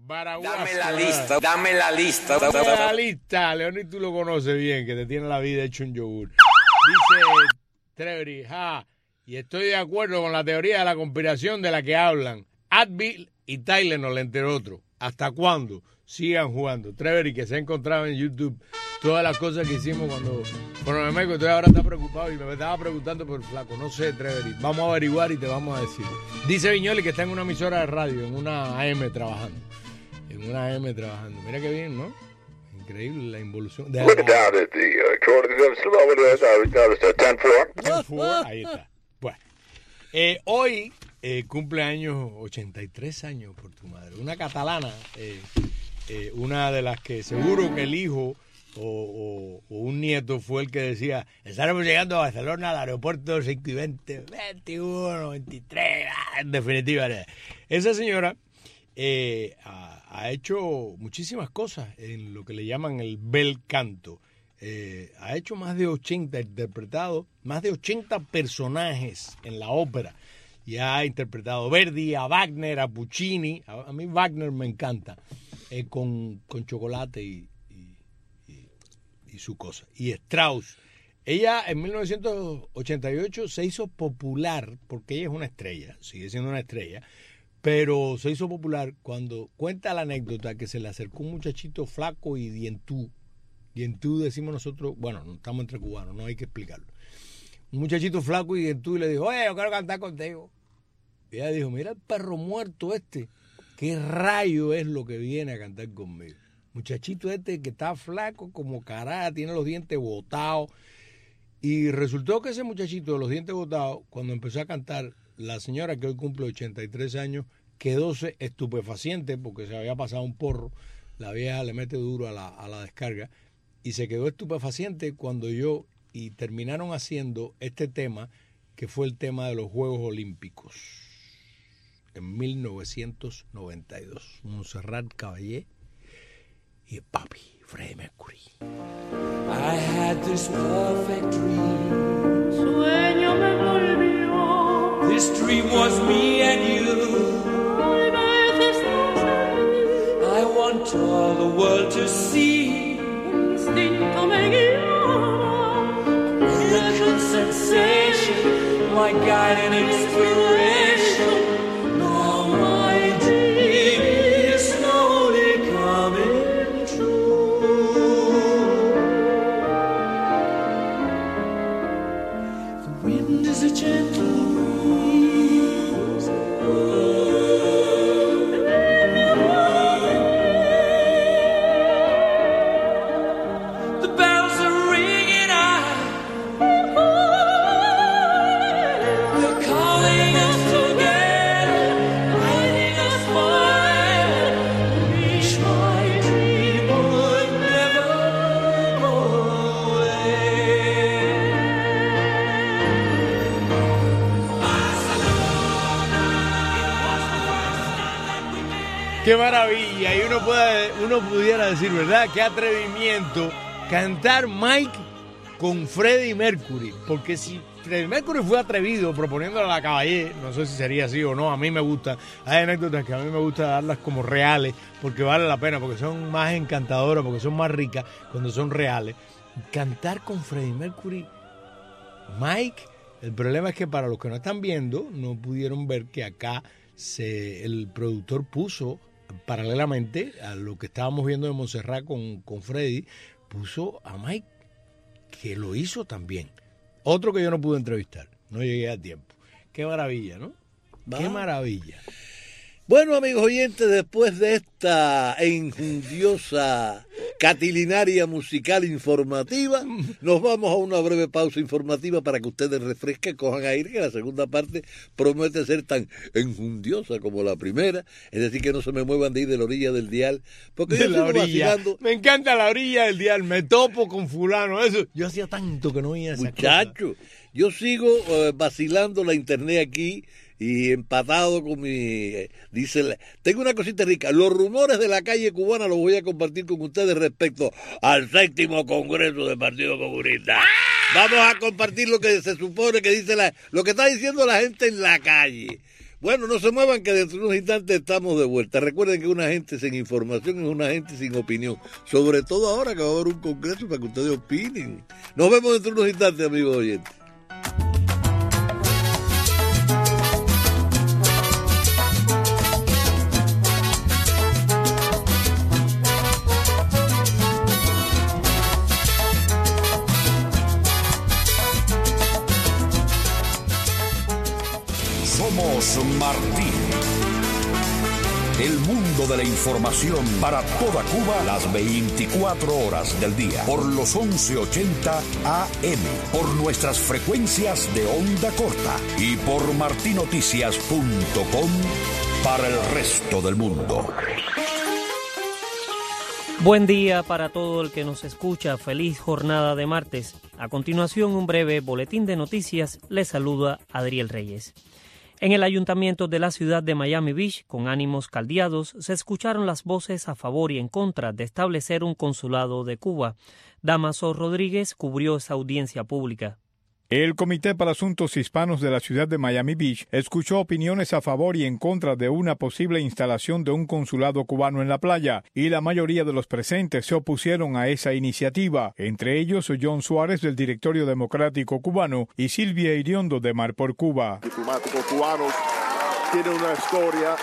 Baraguazo. Dame la lista, dame la lista. Dame la lista. Leonid, tú lo conoces bien, que te tiene la vida hecho un yogur. Dice Trevery, ja, y estoy de acuerdo con la teoría de la conspiración de la que hablan Advil y Tylenol, entre otros. ¿Hasta cuándo? Sigan jugando. Trevery, que se ha encontrado en YouTube todas las cosas que hicimos cuando cuando me meco, entonces ahora está preocupado y me estaba preguntando por el flaco. No sé, Trevery, vamos a averiguar y te vamos a decir. Dice Viñoli que está en una emisora de radio, en una A M trabajando. En una A M trabajando. Mira qué bien, ¿no? Increíble la involución. De la... ten four, ahí está. Bueno, eh, hoy eh, cumple años, ochenta y tres años por tu madre. Una catalana, eh, eh, una de las que seguro que el hijo o, o, o un nieto fue el que decía, estaremos llegando a Barcelona al aeropuerto cinco y veinte, veintiuno, veintitrés, en definitiva. Esa señora eh, ha, ha hecho muchísimas cosas en lo que le llaman el bel canto. Eh, ha hecho más de ochenta, interpretado más de ochenta personajes en la ópera y ha interpretado Verdi, a Wagner, a Puccini. A, a mí Wagner me encanta, eh, con, con chocolate y, y, y, y su cosa. Y Strauss. Ella en mil novecientos ochenta y ocho se hizo popular, porque ella es una estrella, sigue siendo una estrella, pero se hizo popular cuando cuenta la anécdota que se le acercó un muchachito flaco y dientú. Dientú decimos nosotros, bueno, no estamos entre cubanos, no hay que explicarlo. Un muchachito flaco y dientú y le dijo, oye, yo quiero cantar contigo. Y ella dijo, mira el perro muerto este, ¿qué rayo es lo que viene a cantar conmigo? Muchachito este que está flaco como caraja, tiene los dientes botados. Y resultó que ese muchachito de los dientes botados, cuando empezó a cantar, la señora que hoy cumple ochenta y tres años, quedóse estupefaciente porque se había pasado un porro. La vieja le mete duro a la, a la descarga y se quedó estupefaciente cuando yo, y terminaron haciendo este tema que fue el tema de los Juegos Olímpicos en mil novecientos noventa y dos. Montserrat Caballé y papi, Freddie Mercury. I had this perfect dream. Sueño me volvió. This dream was me and you. Hay veces no sé. I want all the world to see. Un instinto me guiaba. Miracle sensation, my guide and inspiration. Now my dream is slowly coming true. The wind is a gentle breeze. The bells are ringing out. They're calling us together, guiding us forever. Wish my dream would never go away. ¡Qué maravilla! Y uno, puede, uno pudiera decir, ¿verdad? ¡Qué atrevimiento! Cantar Mike con Freddie Mercury. Porque si Freddie Mercury fue atrevido proponiéndole a la Caballé, no sé si sería así o no, a mí me gusta. Hay anécdotas que a mí me gusta darlas como reales, porque vale la pena, porque son más encantadoras, porque son más ricas cuando son reales. Cantar con Freddie Mercury, Mike, el problema es que para los que no están viendo, no pudieron ver que acá se, el productor puso, paralelamente a lo que estábamos viendo de Montserrat con, con Freddie, puso a Mike, que lo hizo también. Otro que yo no pude entrevistar, no llegué a tiempo. Qué maravilla, ¿no? Va. Qué maravilla. Bueno, amigos oyentes, después de esta enjundiosa catilinaria musical informativa, nos vamos a una breve pausa informativa para que ustedes refresquen, cojan aire, que la segunda parte promete ser tan enjundiosa como la primera, es decir, que no se me muevan de ahí de la orilla del dial, porque De yo la sigo orilla. vacilando. Me encanta la orilla del dial, me topo con fulano, eso. Yo hacía tanto que no oía esa Muchacho, yo sigo eh, vacilando la internet aquí y empatado con mi... eh, dice, la- tengo una cosita rica, los rumores de la calle cubana los voy a compartir con ustedes respecto al séptimo congreso del Partido Comunista. Vamos a compartir lo que se supone que dice la... lo que está diciendo la gente en la calle. Bueno, no se muevan que dentro de unos instantes estamos de vuelta. Recuerden que una gente sin información es una gente sin opinión. Sobre todo ahora que va a haber un congreso para que ustedes opinen. Nos vemos dentro de unos instantes, amigos oyentes. Somos Martín. El mundo de la información para toda Cuba las veinticuatro horas del día. Por los once ochenta A M. Por nuestras frecuencias de onda corta. Y por martinoticias punto com para el resto del mundo. Buen día para todo el que nos escucha. Feliz jornada de martes. A continuación, un breve boletín de noticias. Les saluda Adriel Reyes. En el ayuntamiento de la ciudad de Miami Beach, con ánimos caldeados, se escucharon las voces a favor y en contra de establecer un consulado de Cuba. Damaso Rodríguez cubrió esa audiencia pública. El Comité para Asuntos Hispanos de la ciudad de Miami Beach escuchó opiniones a favor y en contra de una posible instalación de un consulado cubano en la playa, y la mayoría de los presentes se opusieron a esa iniciativa, entre ellos John Suárez del Directorio Democrático Cubano y Silvia Iriondo de Mar por Cuba. Diplomáticos cubanos tienen una historia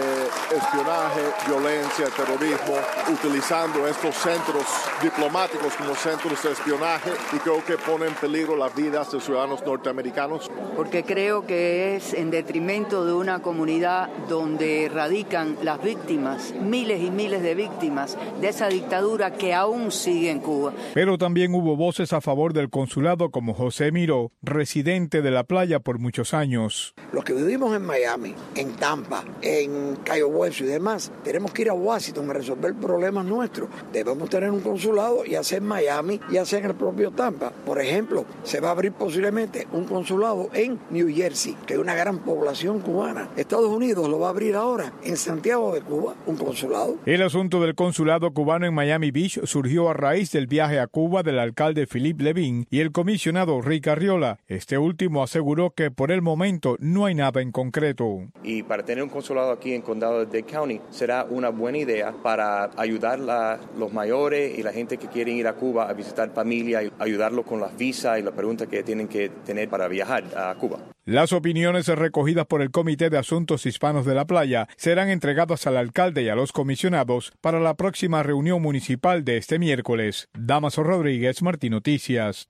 de espionaje, violencia, terrorismo, utilizando estos centros diplomáticos como centros de espionaje, y creo que ponen en peligro las vidas de ciudadanos norteamericanos. Porque creo que es en detrimento de una comunidad donde radican las víctimas, miles y miles de víctimas de esa dictadura que aún sigue en Cuba. Pero también hubo voces a favor del consulado, como José Miró, residente de la playa por muchos años. Los que vivimos en Miami, en Tampa, en Cayo Hueso y demás, tenemos que ir a Washington a resolver problemas nuestros. Debemos tener un consulado, ya sea en Miami, ya sea en el propio Tampa. Por ejemplo, se va a abrir posiblemente un consulado en New Jersey, que hay una gran población cubana. Estados Unidos lo va a abrir ahora en Santiago de Cuba, un consulado. El asunto del consulado cubano en Miami Beach surgió a raíz del viaje a Cuba del alcalde Philippe Levin y el comisionado Rick Arriola. Este último aseguró que por el momento no hay nada en concreto. Y para tener un consulado aquí en el condado de Dade County será una buena idea para ayudar a los mayores y la gente que quieren ir a Cuba a visitar familia, y ayudarlos con las visas y las preguntas que tienen que tener para viajar a Cuba. Las opiniones recogidas por el Comité de Asuntos Hispanos de la Playa serán entregadas al alcalde y a los comisionados para la próxima reunión municipal de este miércoles. Damaso Rodríguez, Martín Noticias.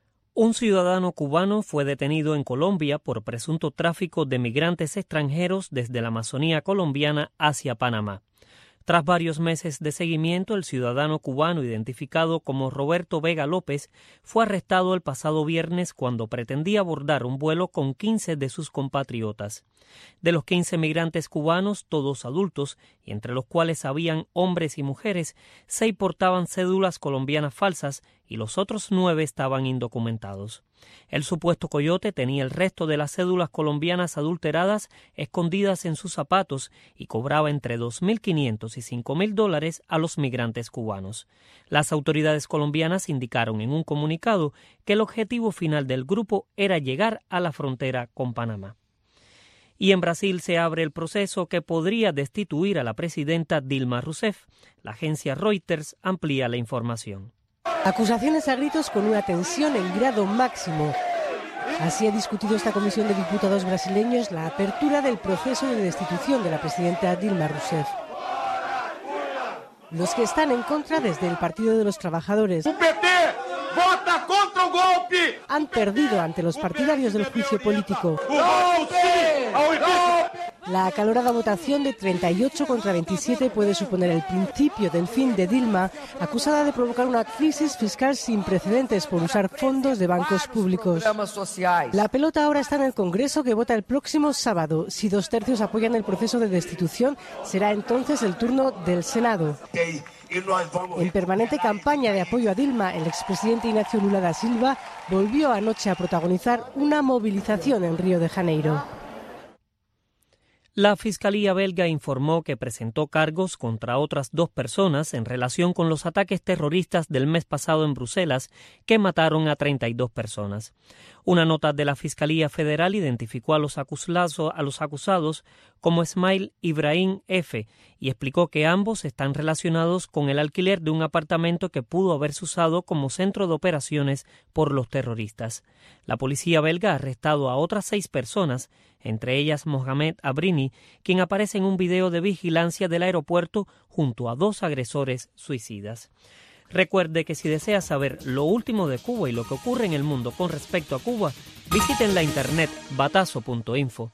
Un ciudadano cubano fue detenido en Colombia por presunto tráfico de migrantes extranjeros desde la Amazonía colombiana hacia Panamá. Tras varios meses de seguimiento, el ciudadano cubano identificado como Roberto Vega López fue arrestado el pasado viernes cuando pretendía abordar un vuelo con quince de sus compatriotas. De los quince migrantes cubanos, todos adultos, y entre los cuales habían hombres y mujeres, seis portaban cédulas colombianas falsas y los otros nueve estaban indocumentados. El supuesto coyote tenía el resto de las cédulas colombianas adulteradas escondidas en sus zapatos y cobraba entre dos mil quinientos y cinco mil dólares a los migrantes cubanos. Las autoridades colombianas indicaron en un comunicado que el objetivo final del grupo era llegar a la frontera con Panamá. Y en Brasil se abre el proceso que podría destituir a la presidenta Dilma Rousseff. La agencia Reuters amplía la información. Acusaciones a gritos con una tensión en grado máximo. Así ha discutido esta comisión de diputados brasileños la apertura del proceso de destitución de la presidenta Dilma Rousseff. Los que están en contra, desde el Partido de los Trabajadores, ¡U P T vota contra el golpe! Han perdido ante los partidarios del juicio político. ¡No, sí! ¡No! La acalorada votación de treinta y ocho contra veintisiete puede suponer el principio del fin de Dilma, acusada de provocar una crisis fiscal sin precedentes por usar fondos de bancos públicos. La pelota ahora está en el Congreso, que vota el próximo sábado. Si dos tercios apoyan el proceso de destitución, será entonces el turno del Senado. En permanente campaña de apoyo a Dilma, el expresidente Ignacio Lula da Silva volvió anoche a protagonizar una movilización en Río de Janeiro. La Fiscalía belga informó que presentó cargos contra otras dos personas en relación con los ataques terroristas del mes pasado en Bruselas, que mataron a treinta y dos personas. Una nota de la Fiscalía Federal identificó a los, acusados, a los acusados como Ismail Ibrahim F. y explicó que ambos están relacionados con el alquiler de un apartamento que pudo haberse usado como centro de operaciones por los terroristas. La policía belga ha arrestado a otras seis personas, entre ellas Mohamed Abrini, quien aparece en un video de vigilancia del aeropuerto junto a dos agresores suicidas. Recuerde que si desea saber lo último de Cuba y lo que ocurre en el mundo con respecto a Cuba, visiten la internet batazo punto info.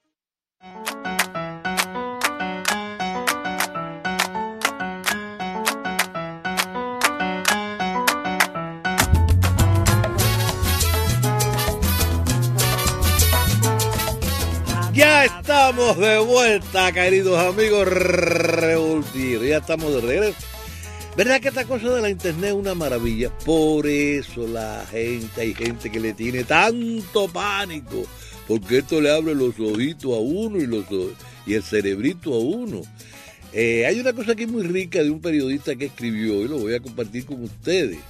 Ya estamos de vuelta, queridos amigos revoltidos. Ya estamos de regreso. ¿Verdad que esta cosa de la internet es una maravilla? Por eso la gente, hay gente que le tiene tanto pánico, porque esto le abre los ojitos a uno y, los, y el cerebrito a uno. Eh, hay una cosa aquí muy rica de un periodista que escribió, y lo voy a compartir con ustedes.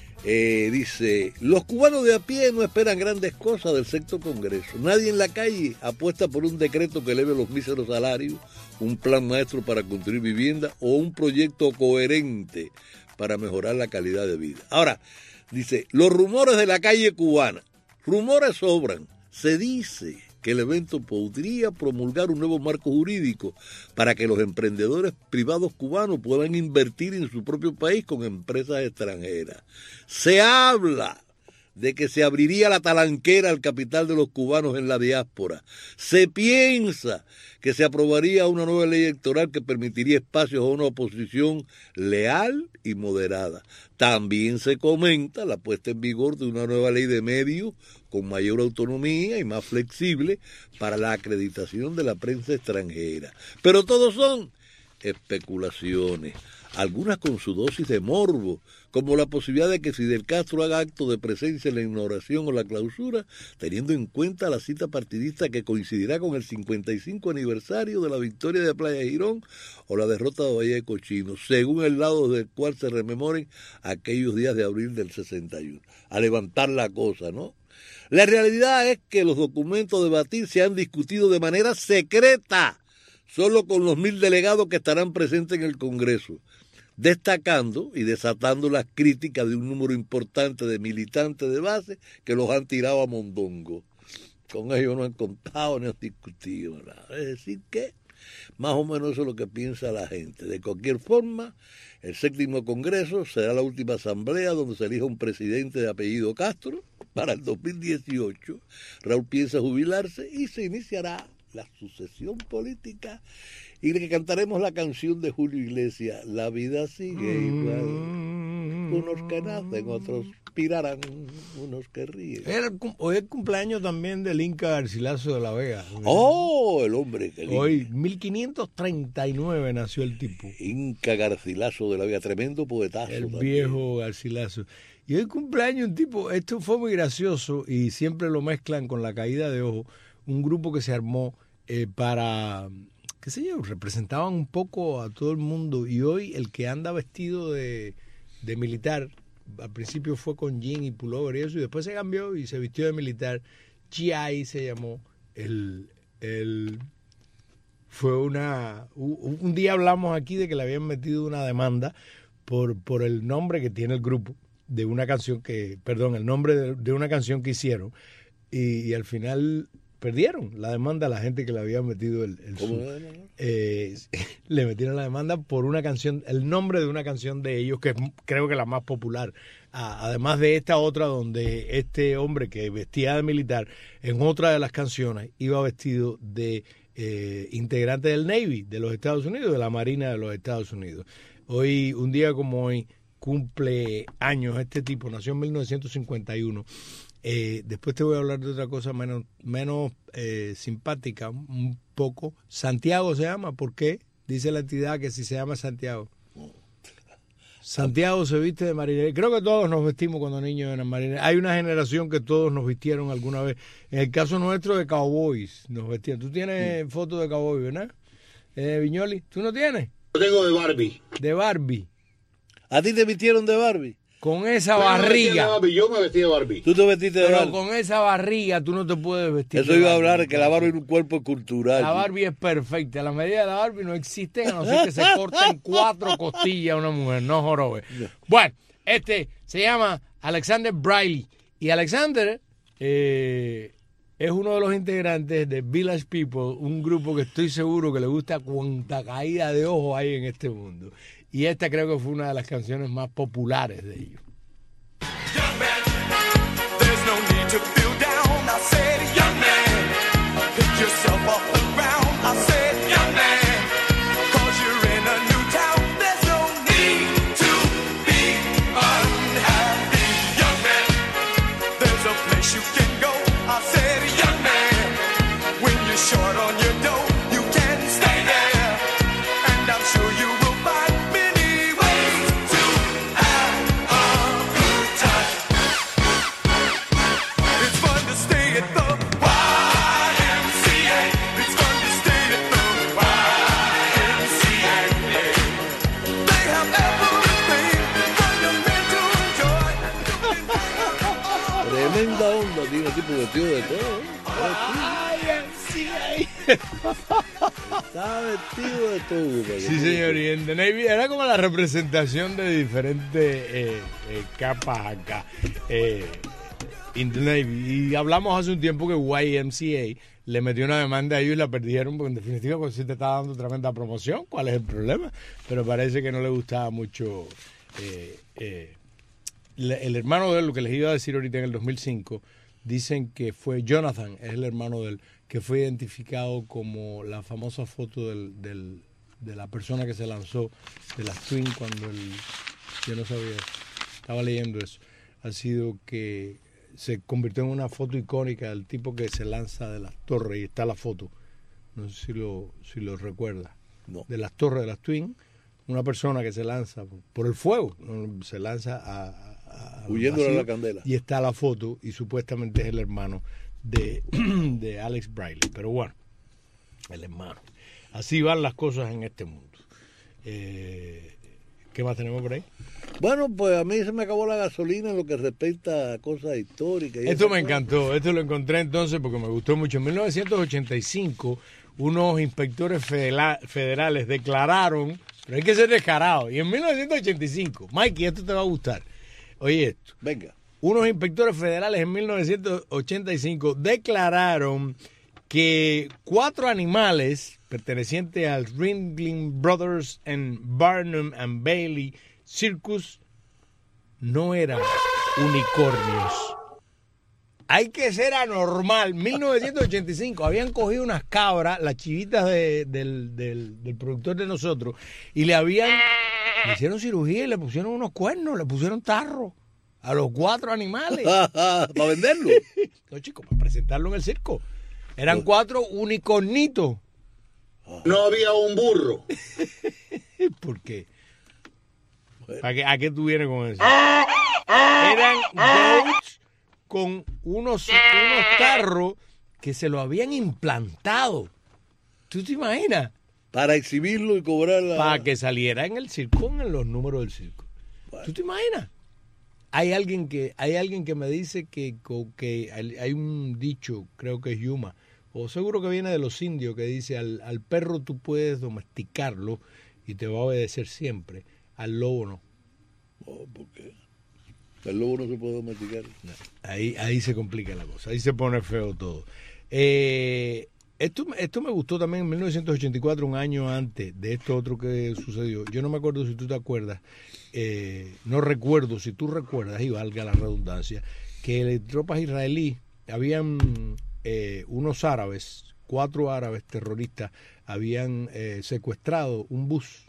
Eh, dice, los cubanos de a pie no esperan grandes cosas del sexto Congreso. Nadie en la calle apuesta por un decreto que eleve los míseros salarios, un plan maestro para construir vivienda o un proyecto coherente para mejorar la calidad de vida. Ahora, dice, los rumores de la calle cubana, rumores sobran. Se dice que el evento podría promulgar un nuevo marco jurídico para que los emprendedores privados cubanos puedan invertir en su propio país con empresas extranjeras. Se habla de que se abriría la talanquera al capital de los cubanos en la diáspora. Se piensa que se aprobaría una nueva ley electoral que permitiría espacios a una oposición leal y moderada. También se comenta la puesta en vigor de una nueva ley de medios con mayor autonomía y más flexible para la acreditación de la prensa extranjera. Pero todos son especulaciones, algunas con su dosis de morbo, como la posibilidad de que Fidel Castro haga acto de presencia en la inauguración o la clausura, teniendo en cuenta la cita partidista que coincidirá con el cincuenta y cinco aniversario de la victoria de Playa Girón o la derrota de Bahía de Cochinos, según el lado del cual se rememoren aquellos días de abril del sesenta y uno. A levantar la cosa, ¿no? La realidad es que los documentos a debatir se han discutido de manera secreta, solo con los mil delegados que estarán presentes en el Congreso, destacando y desatando las críticas de un número importante de militantes de base que los han tirado a mondongo. Con ellos no han contado ni han discutido nada. Es decir que más o menos eso es lo que piensa la gente. De cualquier forma, el séptimo Congreso será la última asamblea donde se elija un presidente de apellido Castro para el dos mil dieciocho. Raúl piensa jubilarse y se iniciará la sucesión política y que cantaremos la canción de Julio Iglesias, la vida sigue igual, unos que nacen, otros pirarán, unos que ríen. Era, hoy es el cumpleaños también del Inca Garcilaso de la Vega. ¡Oh, el hombre! Que hoy, mil quinientos treinta y nueve nació el tipo. Inca Garcilaso de la Vega, tremendo poetazo. El también. Viejo Garcilaso. Y hoy cumpleaños un tipo, esto fue muy gracioso y siempre lo mezclan con la caída de ojo, un grupo que se armó eh, para, qué sé yo, representaban un poco a todo el mundo y hoy el que anda vestido de, de militar, al principio fue con jean y pullover y eso, y después se cambió y se vistió de militar, G I se llamó, el, el fue una, un, un día hablamos aquí de que le habían metido una demanda por, por el nombre que tiene el grupo, de una canción que, perdón, el nombre de, de una canción que hicieron y, y al final perdieron la demanda a la gente que le había metido el, el ¿Cómo su, era, no? eh, le metieron la demanda por una canción, el nombre de una canción de ellos que es creo que la más popular, ah, además de esta otra donde este hombre que vestía de militar en otra de las canciones iba vestido de eh, integrante del Navy de los Estados Unidos, de la Marina de los Estados Unidos. Hoy, un día como hoy, cumple años este tipo, nació en mil novecientos cincuenta y uno. Eh, después te voy a hablar de otra cosa menos, menos eh, simpática, un poco. Santiago se llama, ¿por qué? Dice la entidad que si se llama Santiago. Santiago se viste de marinero. Creo que todos nos vestimos cuando niños eran marineros. Hay una generación que todos nos vistieron alguna vez. En el caso nuestro de cowboys nos vestían. Tú tienes sí. fotos de cowboy, ¿verdad? Eh, Viñoli, ¿tú no tienes? Yo tengo de Barbie. De Barbie. ¿A ti te vistieron de Barbie? con esa Bueno, me vestí de barriga. Barbie, yo me vestí de Barbie. Tú te vestiste de Pero Barbie. con esa barriga tú no te puedes vestir. Eso de iba a Barbie. hablar, que la Barbie es un cuerpo cultural. La Barbie es perfecta. Las medidas de la Barbie no existen a no ser que se corten cuatro costillas a una mujer. No jorobe. Bueno, este se llama Alexander Briley. Y Alexander eh, es uno de los integrantes de Village People, un grupo que estoy seguro que le gusta cuanta caída de ojo hay en este mundo. Y esta creo que fue una de las canciones más populares de ellos. There's no need to feel down. I said, young man, pick yourself off the ground. I said, young man, cause you're in a new town. There's no need to be unhappy, young man. There's a place you can go. I said, young man, when you're short on your dough, you can stay there. And I'm sure you will find many ways to have a good time. It's fun to stay at the Y M C A. It's fun to stay at the Y M C A. They have everything for young men to enjoy. Tremenda onda, tiene tipo vestido de todo. Estaba vestido de todo. Sí, señor, y en The Navy era como la representación de diferentes eh, eh, capas acá. Eh, in the Navy. Y hablamos hace un tiempo que Y M C A le metió una demanda a ellos y la perdieron, porque en definitiva pues sí te estaba dando tremenda promoción. ¿Cuál es el problema? Pero parece que no le gustaba mucho eh, eh, le- el hermano de él, lo que les iba a decir ahorita en el dos mil cinco, dicen que fue Jonathan, es el hermano de él, que fue identificado como la famosa foto del, del, de la persona que se lanzó de las Twin cuando él, yo no sabía, estaba leyendo eso, ha sido que se convirtió en una foto icónica del tipo que se lanza de las torres, y está la foto, no sé si lo, si lo recuerda, No. de las torres de las Twin, una persona que se lanza por, por el fuego, ¿no? Se lanza a, a- a- Huyéndole a vacío, la candela. y está la foto y supuestamente es el hermano de, de Alex Briley, pero bueno, el hermano. Así van las cosas en este mundo. Eh, ¿Qué más tenemos por ahí? Bueno, pues a mí se me acabó la gasolina en lo que respecta a cosas históricas. y Esto esas me cosas. encantó, esto lo encontré entonces porque me gustó mucho. En mil novecientos ochenta y cinco, unos inspectores fedela- federales declararon, pero hay que ser descarado, y en mil novecientos ochenta y cinco, Mikey, esto te va a gustar. Oye esto. Venga. Unos inspectores federales en mil novecientos ochenta y cinco declararon que cuatro animales pertenecientes al Ringling Brothers and Barnum and Bailey Circus no eran unicornios. Hay que ser anormal. mil novecientos ochenta y cinco habían cogido unas cabras, las chivitas de- del, del- del productor de nosotros, y le habían, le hicieron cirugía y le pusieron unos cuernos, le pusieron tarro a los cuatro animales. ¿Para venderlo? No, chicos, para presentarlo en el circo. Eran cuatro unicornitos. No había un burro. ¿Por qué? ¿A qué, a qué tú vienes con eso? Eran goats con unos, unos tarros que se lo habían implantado. ¿Tú te imaginas? Para exhibirlo y cobrar la... Para que saliera en el circo, en los números del circo. ¿Tú te imaginas? Hay alguien que hay alguien que me dice que, co- que hay hay un dicho, creo que es Yuma, o seguro que viene de los indios, que dice al, al perro tú puedes domesticarlo y te va a obedecer siempre, al lobo no. Oh, ¿por qué? El lobo no se puede domesticar. Ahí, ahí se complica la cosa, ahí se pone feo todo. Eh, esto, esto me gustó también en mil novecientos ochenta y cuatro, un año antes de esto otro que sucedió. Yo no me acuerdo si tú te acuerdas, eh, no recuerdo si tú recuerdas, y valga la redundancia, que las tropas israelíes, habían eh, unos árabes, cuatro árabes terroristas, habían eh, secuestrado un bus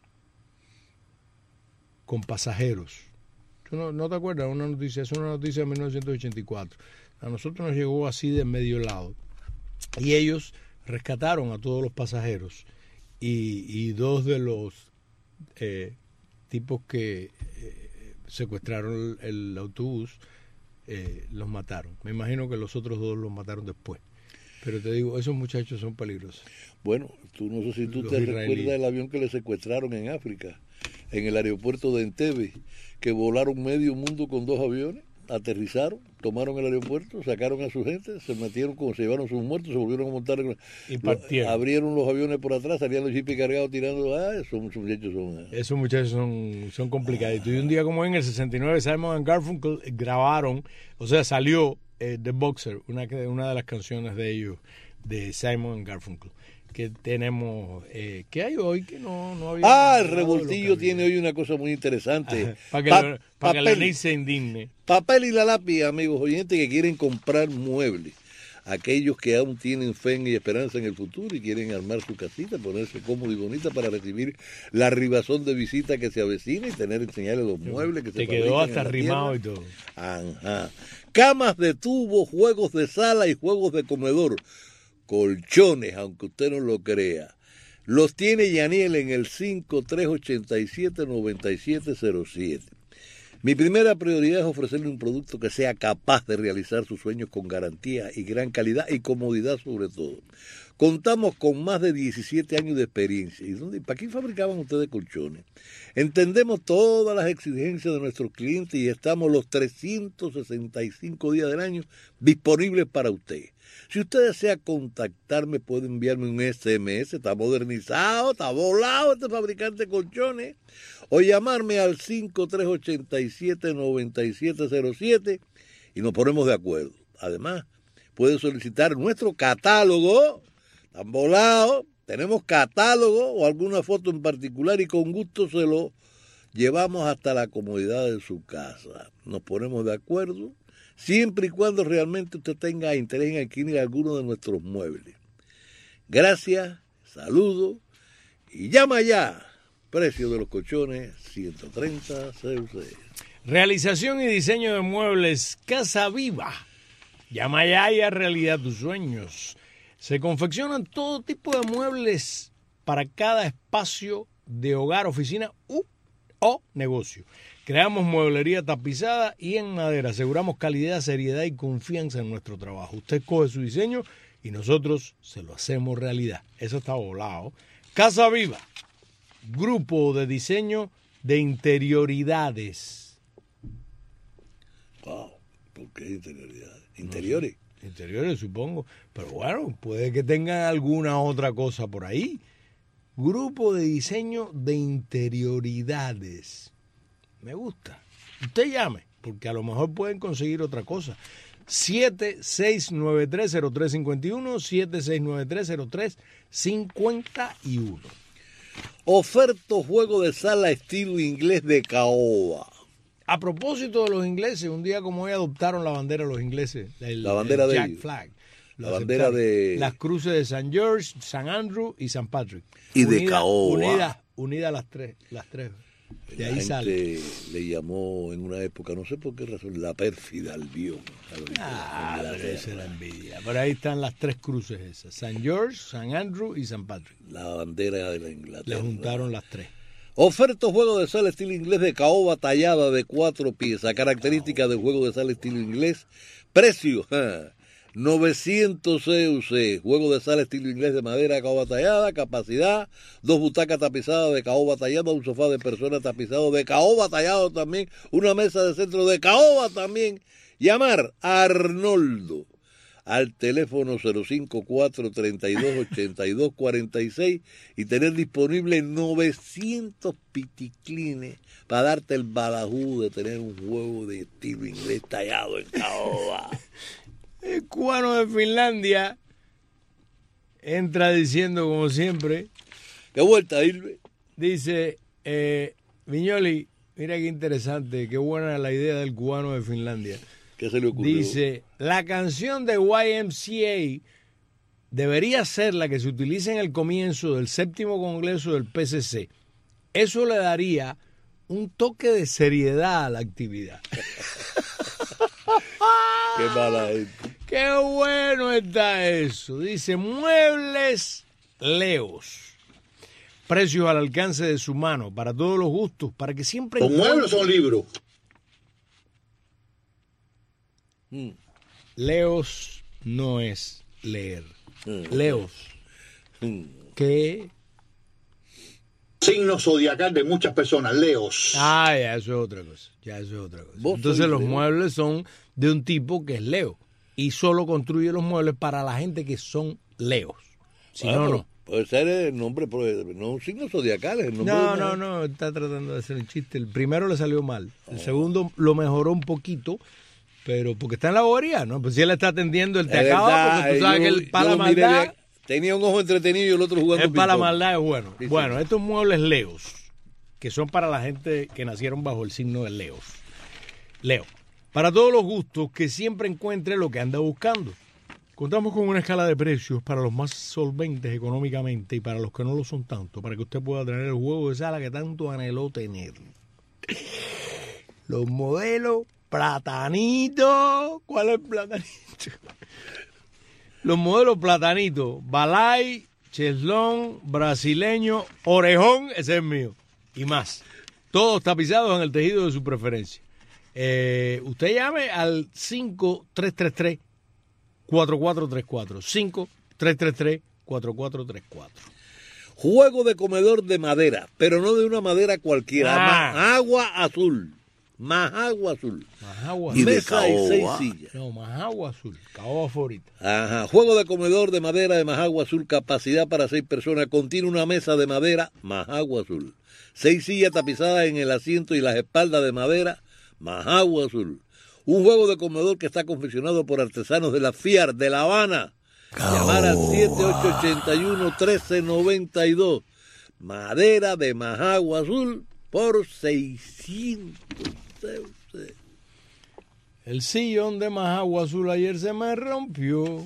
con pasajeros. ¿Tú no, no te acuerdas? Una noticia, es una noticia de mil novecientos ochenta y cuatro. A nosotros nos llegó así de medio lado. Y ellos rescataron a todos los pasajeros. Y, y dos de los eh, tipos que eh, secuestraron el, el autobús eh, los mataron. Me imagino que los otros dos los mataron después. Pero te digo, esos muchachos son peligrosos. Bueno, tú no sé si tú Los te israelíes. recuerdas el avión que le secuestraron en África. en el aeropuerto de Entebbe, que volaron medio mundo con dos aviones, aterrizaron, tomaron el aeropuerto, sacaron a su gente, se metieron, como se llevaron sus muertos, se volvieron a montar, en, lo, abrieron los aviones por atrás, salían los jipes cargados tirando, ah, esos muchachos son... Ah. Esos muchachos son, son complicaditos. Y un día como en el sesenta y nueve, Simon and Garfunkel grabaron, o sea, salió eh, The Boxer, una, una de las canciones de ellos, de Simon and Garfunkel. Que tenemos, eh, ¿qué hay hoy que no, no había? Ah, el revoltillo tiene hoy una cosa muy interesante. Para que, pa pa que Lenín se indigne. Papel y la lápiz, amigos oyentes que quieren comprar muebles. Aquellos que aún tienen fe y esperanza en el futuro y quieren armar su casita, ponerse cómodo y bonita para recibir la arribazón de visita que se avecina y tener, enseñarles los muebles que Te se quedó hasta en arrimado y todo. Ajá. Camas de tubo, juegos de sala y juegos de comedor. Colchones, aunque usted no lo crea. Los tiene Yaniel en el cinco tres ocho siete, nueve siete cero siete. Mi primera prioridad es ofrecerle un producto que sea capaz de realizar sus sueños con garantía y gran calidad y comodidad sobre todo. Contamos con más de diecisiete años de experiencia. ¿Y dónde, para qué fabricaban ustedes colchones? Entendemos todas las exigencias de nuestros clientes y estamos los trescientos sesenta y cinco días del año disponibles para usted. Si usted desea contactarme, puede enviarme un ese eme ese, está modernizado, está volado este fabricante de colchones, o llamarme al cinco tres ocho siete, nueve siete cero siete y nos ponemos de acuerdo. Además, puede solicitar nuestro catálogo, están volados, tenemos catálogo o alguna foto en particular y con gusto se lo llevamos hasta la comodidad de su casa. Nos ponemos de acuerdo. Siempre y cuando realmente usted tenga interés en adquirir alguno de nuestros muebles. Gracias, saludos y llama ya. Precio de los colchones, ciento treinta C U C. Realización y diseño de muebles Casa Viva. Llama ya y haz realidad tus sueños. Se confeccionan todo tipo de muebles para cada espacio de hogar, oficina u, o negocio. Creamos mueblería tapizada y en madera. Aseguramos calidad, seriedad y confianza en nuestro trabajo. Usted coge su diseño y nosotros se lo hacemos realidad. Eso está volado. Casa Viva, grupo de diseño de interioridades. Wow, ¿por qué interioridades? ¿Interiores? No sé, interiores, supongo. Pero bueno, puede que tengan alguna otra cosa por ahí. Grupo de diseño de interioridades. Me gusta. Usted llame, porque a lo mejor pueden conseguir otra cosa. siete seis nueve tres, cero tres cinco uno, siete seis nueve tres, cero tres cinco uno. Oferto juego de sala estilo inglés de caoba. A propósito de los ingleses, un día como hoy adoptaron la bandera de los ingleses. El, la bandera el de Jack ellos. Flag. La bandera de... Las cruces de San George, San Andrew y San Patrick. Y unida, de caoba. Unidas unida las tres, las tres. De ahí la gente sale. Le llamó en una época, no sé por qué razón, la pérfida Albión. Ah, esa era envidia. Pero ahí están las tres cruces esas. San George, San Andrew y San Patrick. La bandera de la Inglaterra. Le juntaron las tres. Oferto juego de sala estilo inglés de caoba tallada de cuatro piezas. Características del juego de sala estilo inglés. Precio, ja, novecientos C U C. Juego de sala estilo inglés de madera, caoba tallada. Capacidad, dos butacas tapizadas de caoba tallada, un sofá de persona tapizado de caoba tallado también, una mesa de centro de caoba también. Llamar a Arnoldo al teléfono cero cinco cuatro, treinta y dos, ochenta y dos, cuarenta y seis y tener disponible novecientos piticlines para darte el balajú de tener un juego de estilo inglés tallado en caoba. El cubano de Finlandia entra diciendo, como siempre, ¿qué vuelta, Irve? Dice, eh, Viñoli, mira qué interesante, qué buena la idea del cubano de Finlandia. ¿Qué se le ocurrió? Dice, la canción de Y M C A debería ser la que se utiliza en el comienzo del séptimo congreso del P C C. Eso le daría un toque de seriedad a la actividad. Qué mala gente. Qué bueno está eso. Dice, muebles Leos. Precios al alcance de su mano, para todos los gustos, para que siempre... ¿Los muebles son libros? Mm. Leos no es leer. Mm. Leos. Mm. ¿Qué? signo zodiacal de muchas personas, leos. Ah, ya, eso es otra cosa. Ya, eso es otra cosa. Vos Entonces sois los Leo. muebles son de un tipo que es Leo. Y solo construye los muebles para la gente que son Leos. Si Ah, no, pero no. Puede ser el nombre, pero no un signo zodiacal. El nombre No, de no, una- no, está tratando de hacer un chiste. El primero le salió mal. El segundo lo mejoró un poquito, pero porque está en la bobería, ¿no? Pues si él está atendiendo, él te Es acaba, verdad, porque tú sabes yo- que el para yo la lo miré maldad, bien. Tenía un ojo entretenido y el otro jugando el para la ping-pong. maldad es bueno. Sí, sí. Bueno, estos muebles Leos, que son para la gente que nacieron bajo el signo de Leos. Leo, para todos los gustos, que siempre encuentre lo que anda buscando. Contamos con una escala de precios para los más solventes económicamente y para los que no lo son tanto, para que usted pueda tener el juego de sala que tanto anheló tener. Los modelos Platanito. ¿Cuál es Platanito? Los modelos Platanito, Balay, Cheslón, Brasileño, Orejón, ese es mío, y más. Todos tapizados en el tejido de su preferencia. Eh, usted llame al cinco tres tres tres, cuatro cuatro tres cuatro. cinco tres tres tres, cuatro cuatro tres cuatro. Juego de comedor de madera, pero no de una madera cualquiera. Ah. Más agua azul. Más agua azul. Más agua Y azul. de seis sillas. No, más agua azul. Caoba favorita. Ajá. Juego de comedor de madera de Majagua Azul, capacidad para seis personas. Contiene una mesa de madera, Majagua Azul. Seis sillas tapizadas en el asiento y las espaldas de madera, Majagua Azul. Un juego de comedor que está confeccionado por artesanos de la FIAR de La Habana. Llamar al siete ocho ocho uno, uno tres nueve dos. Madera de Majagua Azul por seiscientos euros. El sillón de más agua azul ayer se me rompió.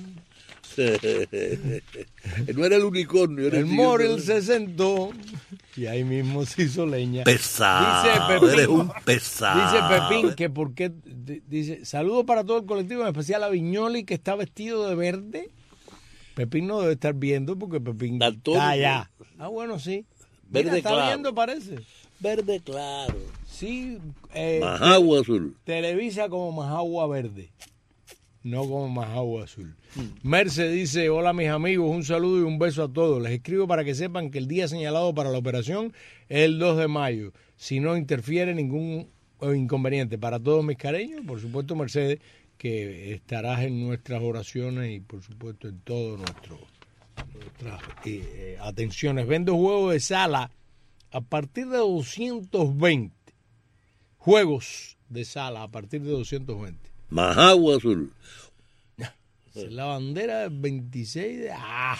No era el unicornio, era El el sillón Morel de- se sentó y ahí mismo se hizo leña. Pesado, Dice Pepín, eres un pesado. Dice Pepín que porque di- dice, saludo para todo el colectivo, en especial a Viñoli que está vestido de verde. Pepín no debe estar viendo porque Pepín Daltónico. está allá. Ah, bueno, sí. Mira, Verde está claro. viendo, parece. Verde claro. Sí. Eh, Majagua Azul. Televisa como Majagua Verde, no como Majagua Azul. Merce dice, hola mis amigos, un saludo y un beso a todos. Les escribo para que sepan que el día señalado para la operación es el dos de mayo, si no interfiere ningún inconveniente. Para todos mis cariños, por supuesto Mercedes, que estarás en nuestras oraciones y por supuesto en todo nuestro nuestras eh, eh, atenciones. Vendo juegos de sala a partir de doscientos veinte. Juegos de sala a partir de doscientos veinte. Majagua Azul. Es la bandera del veintiséis de... ¡Ah!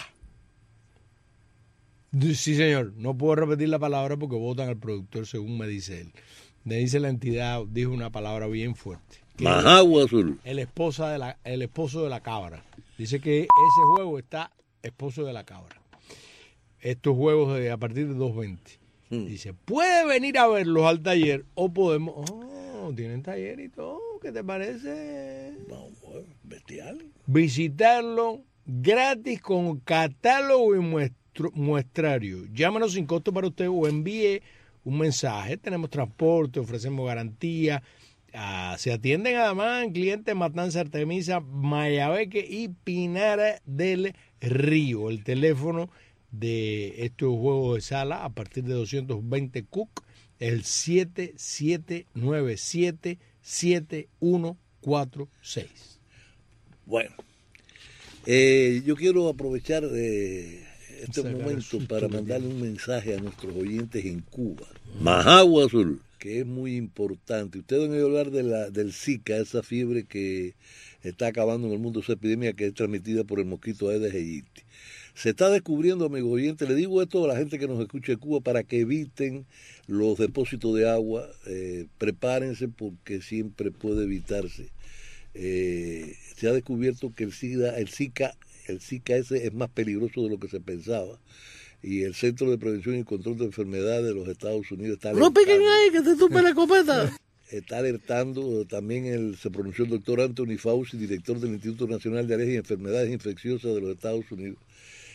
Sí, señor. No puedo repetir la palabra porque votan al productor según me dice él. Me dice la entidad, dijo una palabra bien fuerte. Que Majagua Azul. El, esposa de la, el esposo de la cabra. Dice que ese juego está esposo de la cabra. Estos juegos de, a partir de dos veinte. Dice, puede venir a verlos al taller o podemos... Oh, tienen taller y todo. ¿Qué te parece? Vamos, bestial. Visitarlo gratis con catálogo y muestro, muestrario. Llámanos sin costo para usted o envíe un mensaje. Tenemos transporte, ofrecemos garantía. Ah, se atienden además en clientes Matanza, Artemisa, Mayabeque y Pinar del Río. El teléfono de estos juegos de sala a partir de doscientos veinte C U C, el siete siete nueve siete, siete uno cuatro seis. Bueno, eh, yo quiero aprovechar eh, este Sacar el momento susto para que mandarle un mensaje a nuestros oyentes en Cuba. Majagua Azul, que es muy importante. Ustedes han oído hablar de la, del Zika, esa fiebre que está acabando en el mundo, esa epidemia que es transmitida por el mosquito Aedes aegypti. Se está descubriendo, amigos oyentes, le digo esto a la gente que nos escucha en Cuba para que eviten los depósitos de agua, eh, prepárense porque siempre puede evitarse. Eh, se ha descubierto que el SIDA, el Zika, el Zika ese es más peligroso de lo que se pensaba y el Centro de Prevención y Control de Enfermedades de los Estados Unidos está No piquen alertando. ahí, que te tupe la escopeta. Está alertando, también el, se pronunció el doctor Anthony Fauci, director del Instituto Nacional de Alergias y Enfermedades Infecciosas de los Estados Unidos,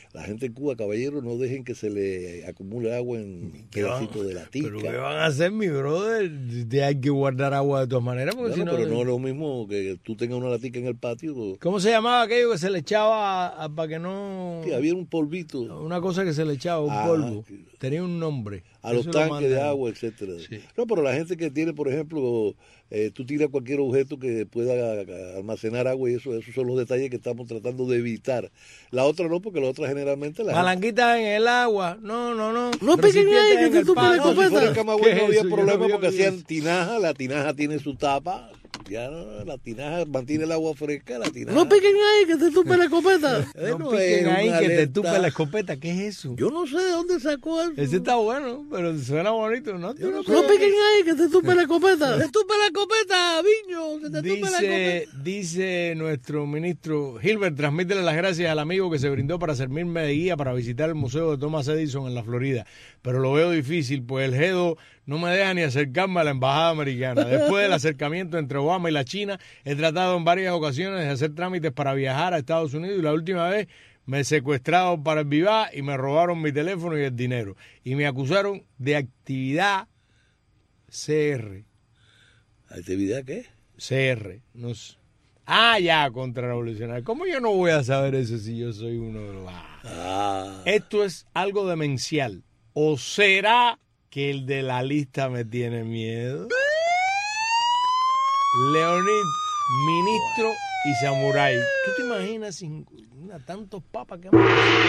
La gente en Cuba, caballero, no dejen que se le acumule agua en pedacitos de latica. ¿Pero qué van a hacer, mi brother? De hay que guardar agua de todas maneras. Porque Bueno, si no, pero no es lo mismo que tú tengas una latica en el patio. ¿Cómo se llamaba aquello que se le echaba para que no...? Sí, había un polvito. Una cosa que se le echaba, un Ah, polvo. Tenía un nombre. A los Eso lo tanques de mandan. agua, etcétera. Sí. No, pero la gente que tiene, por ejemplo, eh, tú tiras cualquier objeto que pueda a- almacenar agua y eso, esos son los detalles que estamos tratando de evitar. La otra no, porque la otra generalmente la Malanguita en el agua. No, no, no. No piquen ahí, que te tupe la No, si fuera escopeta. en Camagüey no ¿Qué es había eso? Yo problema no había porque oído hacían tinaja, la tinaja tiene su tapa, ya no, la tinaja mantiene el agua fresca, la tinaja. No piquen ahí, que te tupe la escopeta. No Bueno, piquen es ahí una que te alerta. tupe la escopeta. ¿Qué es eso? Yo no sé de dónde sacó eso. Ese está bueno, pero suena bonito, ¿no? Yo no No piquen ahí, que te tupe la escopeta. Te tupe la escopeta, Viño, que te tupe la Dice, escopeta. dice nuestro ministro Gilbert, transmítele las gracias al amigo que se brindó para servirme de guía para visitar el Museo de Thomas Edison en la Florida. Pero lo veo difícil, pues el G dos no me deja ni acercarme a la embajada americana. Después del acercamiento entre Obama y la China, he tratado en varias ocasiones de hacer trámites para viajar a Estados Unidos y la última vez me secuestraron para el Viva y me robaron mi teléfono y el dinero. Y me acusaron de actividad C R. ¿Actividad qué? C R. No sé. Ah, ya, contrarrevolucionario. ¿Cómo yo no voy a saber eso si yo soy uno de los... Ah. Esto es algo demencial. ¿O será que el de la lista me tiene miedo? Leonid, ministro y samurái. ¿Tú te imaginas sin una, tantos papas que hemos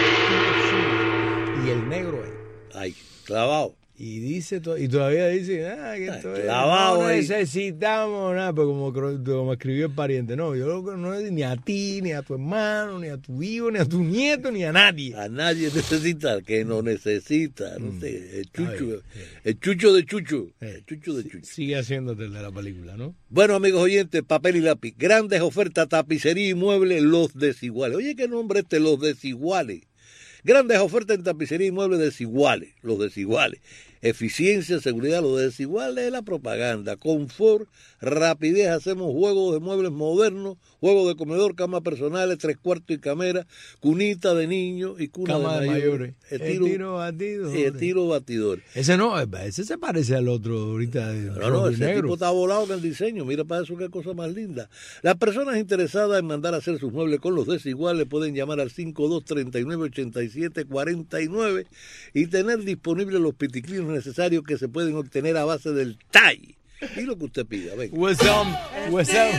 y el negro ahí? Ay, clavado. Y dice to- y todavía dice, ah, que esto es, clavado no ahí. necesitamos nada, pero como, cro- como escribió el pariente, no, yo lo que no es ni a ti, ni a tu hermano, ni a tu hijo, ni a tu nieto, ni a nadie. A nadie necesita, que no necesita, no sé, el Está chucho, bien, el chucho de chucho, el chucho de chucho. Sigue haciéndote el de la película, ¿no? Bueno, amigos oyentes, papel y lápiz, grandes ofertas, tapicería y muebles, Los Desiguales. Oye, qué nombre este, Los Desiguales. Grandes ofertas en tapicería y muebles desiguales, Los Desiguales. Eficiencia, seguridad, Los Desiguales, la propaganda. Confort, rapidez, hacemos juegos de muebles modernos, juegos de comedor, camas personales, tres cuartos y camera, cunita de niños y cuna Cama de de mayores. mayores. Estilo, Estilo batidor. sí, estilo batidor. Ese no, ese se parece al otro ahorita. de No, rojo no, y ese negro. tipo está volado con el diseño. Mira para eso qué cosa más linda. Las personas interesadas en mandar a hacer sus muebles con Los Desiguales pueden llamar al cinco dos tres nueve, ocho siete cuatro nueve y tener disponibles los piticlinos necesarios que se pueden obtener a base del T A I. Y lo que usted pida, venga. What's up? What's up?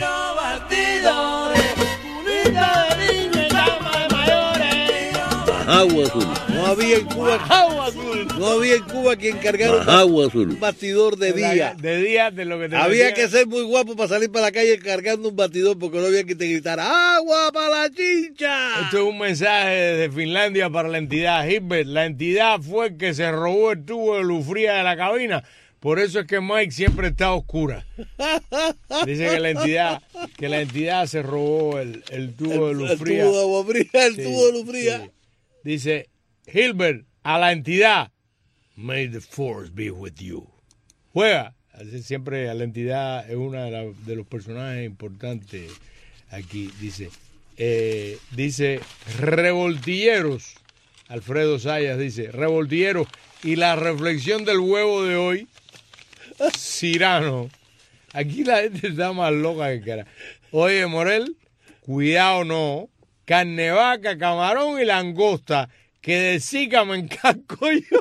Agua azul. No había en Cuba. Agua azul. No había en Cuba quien cargara un agua azul. Un batidor de día. De día, de lo que te Había decía. que ser muy guapo para salir para la calle cargando un batidor porque no había que te gritar ¡agua para la chincha! Esto es un mensaje de Finlandia para la entidad. Gilbert, la entidad fue el que se robó el tubo de luz fría de la cabina. Por eso es que Mike siempre está a oscura. Dice que la entidad, que la entidad se robó el, el tubo de luz El fría. tubo de agua fría, el Sí, tubo de luz fría. sí. Dice, Gilbert, a la entidad, may the force be with you. Juega. Así siempre a la entidad es uno de, la- de los personajes importantes aquí. Dice, eh, dice, revoltilleros. Alfredo Sayas dice, revoltilleros. Y la reflexión del huevo de hoy, Cirano. Aquí la gente está más loca que cara. Oye, Morel, cuidado no. Carne vaca, camarón y langosta. Que de Zika me encasco yo.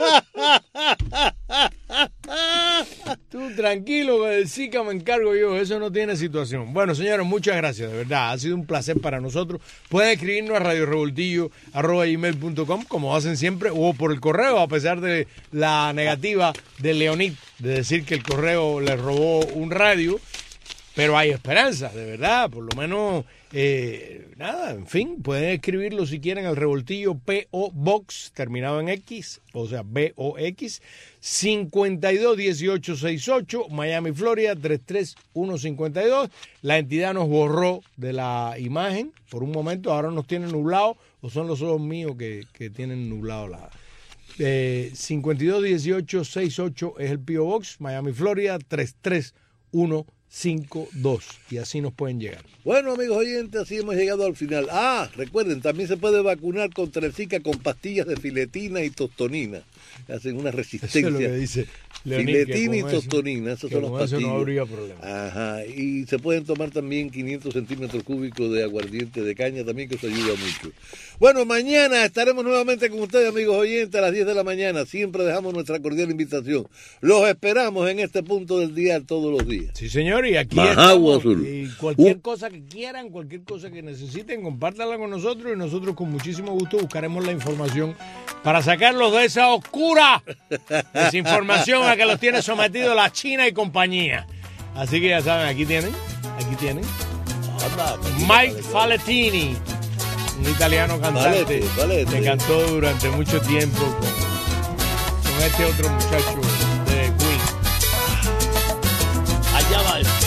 Tú tranquilo, que de Zika me encargo yo. Eso no tiene situación. Bueno, señores, muchas gracias, de verdad. Ha sido un placer para nosotros. Pueden escribirnos a radiorevoltillo arroba gmail punto com, como hacen siempre, o por el correo, a pesar de la negativa de Leonid de decir que el correo le robó un radio. Pero hay esperanza, de verdad, por lo menos, eh, nada, en fin, pueden escribirlo si quieren al revoltillo P O Box, terminado en X, o sea, B O X, cincuenta y dos dieciocho sesenta y ocho, Miami, Florida, tres tres uno cinco dos. La entidad nos borró de la imagen por un momento, ahora nos tiene nublado, o son los ojos míos que, que tienen nublado la... Eh, cincuenta y dos dieciocho sesenta y ocho es el P O Box, Miami, Florida, tres tres uno cinco dos y así nos pueden llegar. Bueno, amigos oyentes, así hemos llegado al final. Ah, recuerden, también se puede vacunar contra el Zika con pastillas de filetina y tostonina. Hacen una resistencia. Eso es lo que dice Leonid, filetina y eso, tostonina, esas son las con eso pastillas. no habría problema. Ajá, y se pueden tomar también quinientos centímetros cúbicos de aguardiente de caña también, que eso ayuda mucho. Bueno, mañana estaremos nuevamente con ustedes, amigos oyentes, a las diez de la mañana. Siempre dejamos nuestra cordial invitación. Los esperamos en este punto del día todos los días. Sí, señor, y aquí Majagua estamos. Azul. Y cualquier Uh. cosa que quieran, cualquier cosa que necesiten, compártanla con nosotros y nosotros con muchísimo gusto buscaremos la información para sacarlos de esa oscura desinformación a que los tiene sometidos la China y compañía. Así que ya saben, aquí tienen, aquí tienen. Mike Falettini, un italiano cantante Valete, Valete. que cantó durante mucho tiempo con, con este otro muchacho de Queen. Allá va el